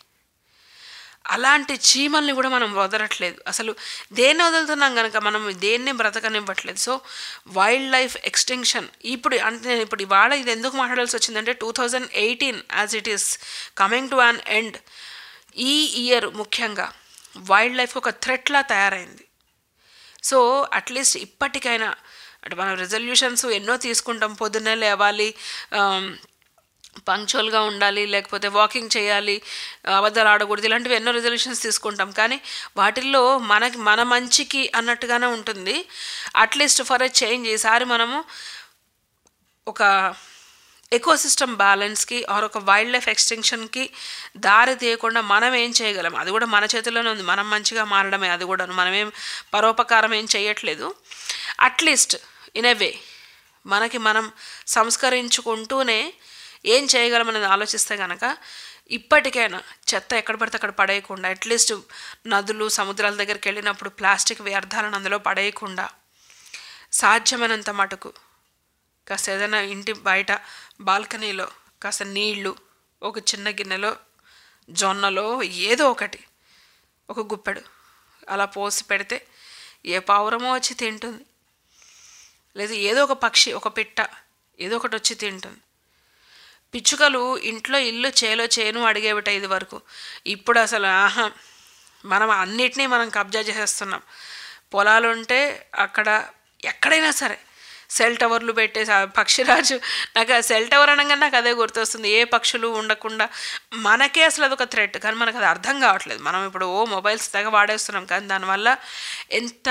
అలాంటి చీమల్ని కూడా మనం వదలట్లేదు. అసలు దేన్ని వదులుతున్నాం కనుక మనం దేన్ని బ్రతకనివ్వట్లేదు. సో వైల్డ్ లైఫ్ ఎక్స్టెన్షన్ ఇప్పుడు అంటే నేను ఇప్పుడు ఇవాళ ఇది ఎందుకు మాట్లాడాల్సి వచ్చిందంటే 2018 as it is coming to an end, ఈ ఇయర్ ముఖ్యంగా వైల్డ్ లైఫ్ ఒక థ్రెట్లా తయారైంది. సో అట్లీస్ట్ ఇప్పటికైనా అంటే మనం రెజల్యూషన్స్ ఎన్నో తీసుకుంటాం, పొద్దున్నే లేవాలి, పంక్చువల్గా ఉండాలి, లేకపోతే వాకింగ్ చేయాలి, అబద్ధాలు ఆడకూడదు, ఇలాంటివి ఎన్నో రెజల్యూషన్స్ తీసుకుంటాం. కానీ వాటిల్లో మన మంచికి అన్నట్టుగానే ఉంటుంది. అట్లీస్ట్ ఫర్ ఎ చేంజ్ ఈసారి మనము ఒక ఎకోసిస్టమ్ బ్యాలెన్స్కి ఆర్ ఒక వైల్డ్ లైఫ్ ఎక్స్టెన్షన్కి దారి తీయకుండా మనం ఏం చేయగలం, అది కూడా మన చేతుల్లోనే ఉంది. మనం మంచిగా మారడమే, అది కూడా మనమేం పరోపకారం ఏం చేయట్లేదు. అట్లీస్ట్ ఇన్ ఎ వే మనకి మనం సంస్కరించుకుంటూనే ఏం చేయగలం అనేది ఆలోచిస్తే కనుక ఇప్పటికైనా చెత్త ఎక్కడ పడితే అక్కడ పడేయకుండా, అట్లీస్ట్ నదులు సముద్రాల దగ్గరికి వెళ్ళినప్పుడు ప్లాస్టిక్ వ్యర్థాలను అందులో పడేయకుండా సాధ్యమైనంత మటుకు కాస్త ఏదైనా ఇంటి బయట బాల్కనీలో కాస్త నీళ్లు ఒక చిన్న గిన్నెలో జొన్నలో ఏదో ఒకటి ఒక గుప్పెడు అలా పోసి పెడితే ఏ పావురమో వచ్చి తింటుంది, లేదు ఏదో ఒక పక్షి, ఒక పిట్ట ఏదో ఒకటి వచ్చి తింటుంది. పిచ్చుకలు ఇంట్లో ఇల్లు చేలో చేను అడిగేవిట ఇది వరకు. ఇప్పుడు అసలు మనం అన్నిటినీ మనం కబ్జా చేసేస్తున్నాం. పొలాలు ఉంటే అక్కడ ఎక్కడైనా సరే సెల్ టవర్లు పెట్టేసి పక్షిరాజు, నాకు ఆ సెల్ టవర్ అనగానే నాకు అదే గుర్తొస్తుంది. ఏ పక్షులు ఉండకుండా మనకే అసలు అదొక థ్రెట్, కానీ మనకు అది అర్థం కావట్లేదు. మనం ఇప్పుడు మొబైల్స్ తెగ వాడేస్తున్నాం, కానీ దానివల్ల ఎంత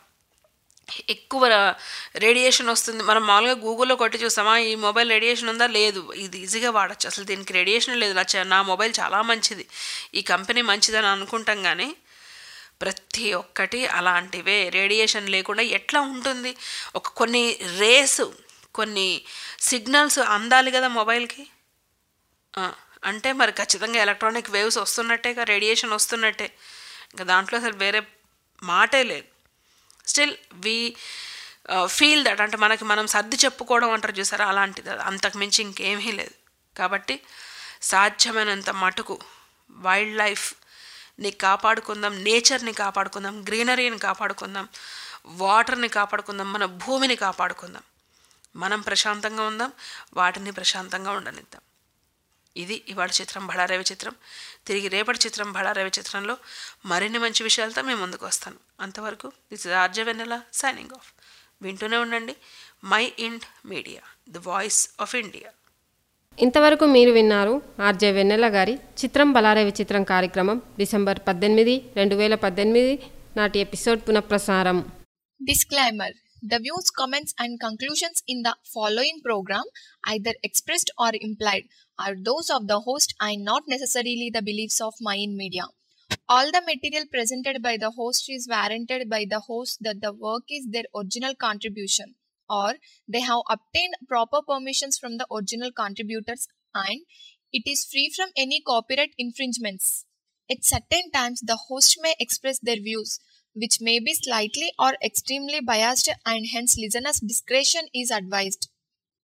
ఎక్కువ రేడియేషన్ వస్తుంది. మనం మామూలుగా గూగుల్లో కొట్టి చూస్తామా ఈ మొబైల్ రేడియేషన్ ఉందా, లేదు, ఇది ఈజీగా వాడచ్చు, అసలు దీనికి రేడియేషన్ లేదు, నా మొబైల్ చాలా మంచిది, ఈ కంపెనీ మంచిదని అనుకుంటాం. కానీ ప్రతి ఒక్కటి అలాంటివే. రేడియేషన్ లేకుండా ఎట్లా ఉంటుంది? కొన్ని రేసు, కొన్ని సిగ్నల్స్ అందాలి కదా మొబైల్కి. అంటే మరి ఖచ్చితంగా ఎలక్ట్రానిక్ వేవ్స్ వస్తున్నట్టేగా, రేడియేషన్ వస్తున్నట్టే. ఇంకా దాంట్లో అసలు వేరే మాటే లేదు. స్టిల్ వీ ఫీల్ దట్, అంటే మనకి మనం సర్ది చెప్పుకోవడం అంటారు చూసారా, అలాంటిది. అంతకుమించి ఇంకేమీ లేదు. కాబట్టి సాధ్యమైనంత మటుకు వైల్డ్ లైఫ్ని కాపాడుకుందాం, నేచర్ని కాపాడుకుందాం, గ్రీనరీని కాపాడుకుందాం, వాటర్ని కాపాడుకుందాం, మన భూమిని కాపాడుకుందాం. మనం ప్రశాంతంగా ఉందాం, వాటిని ప్రశాంతంగా ఉండనిద్దాం. ఇది ఇవాళ చిత్రం బళారే విచిత్రం. తిరిగి రేపటి చిత్రం బళారే విచిత్రంలో మరిన్ని మంచి విషయాలతో మేము ముందుకు వస్తాను. అంతవరకు this is RJ Vennela signing off. వింటూనే ఉండండి my ind media, the voice of India. ఇంతవరకు మీరు విన్నారు ఆర్జే వెన్నెల గారి చిత్రం బలారే విచిత్రం కార్యక్రమం డిసెంబర్ 18, 2018 నాటి ఎపిసోడ్ పునఃప్రసారం. Disclaimer. The views, comments and conclusions in the following program, either expressed or implied, are those of the host and not necessarily the beliefs of Mayan Media. All the material presented by the host is warranted by the host that the work is their original contribution, or they have obtained proper permissions from the original contributors, and it is free from any copyright infringements. At certain times, the host may express their views, which may be slightly or extremely biased, and hence listeners' discretion is advised.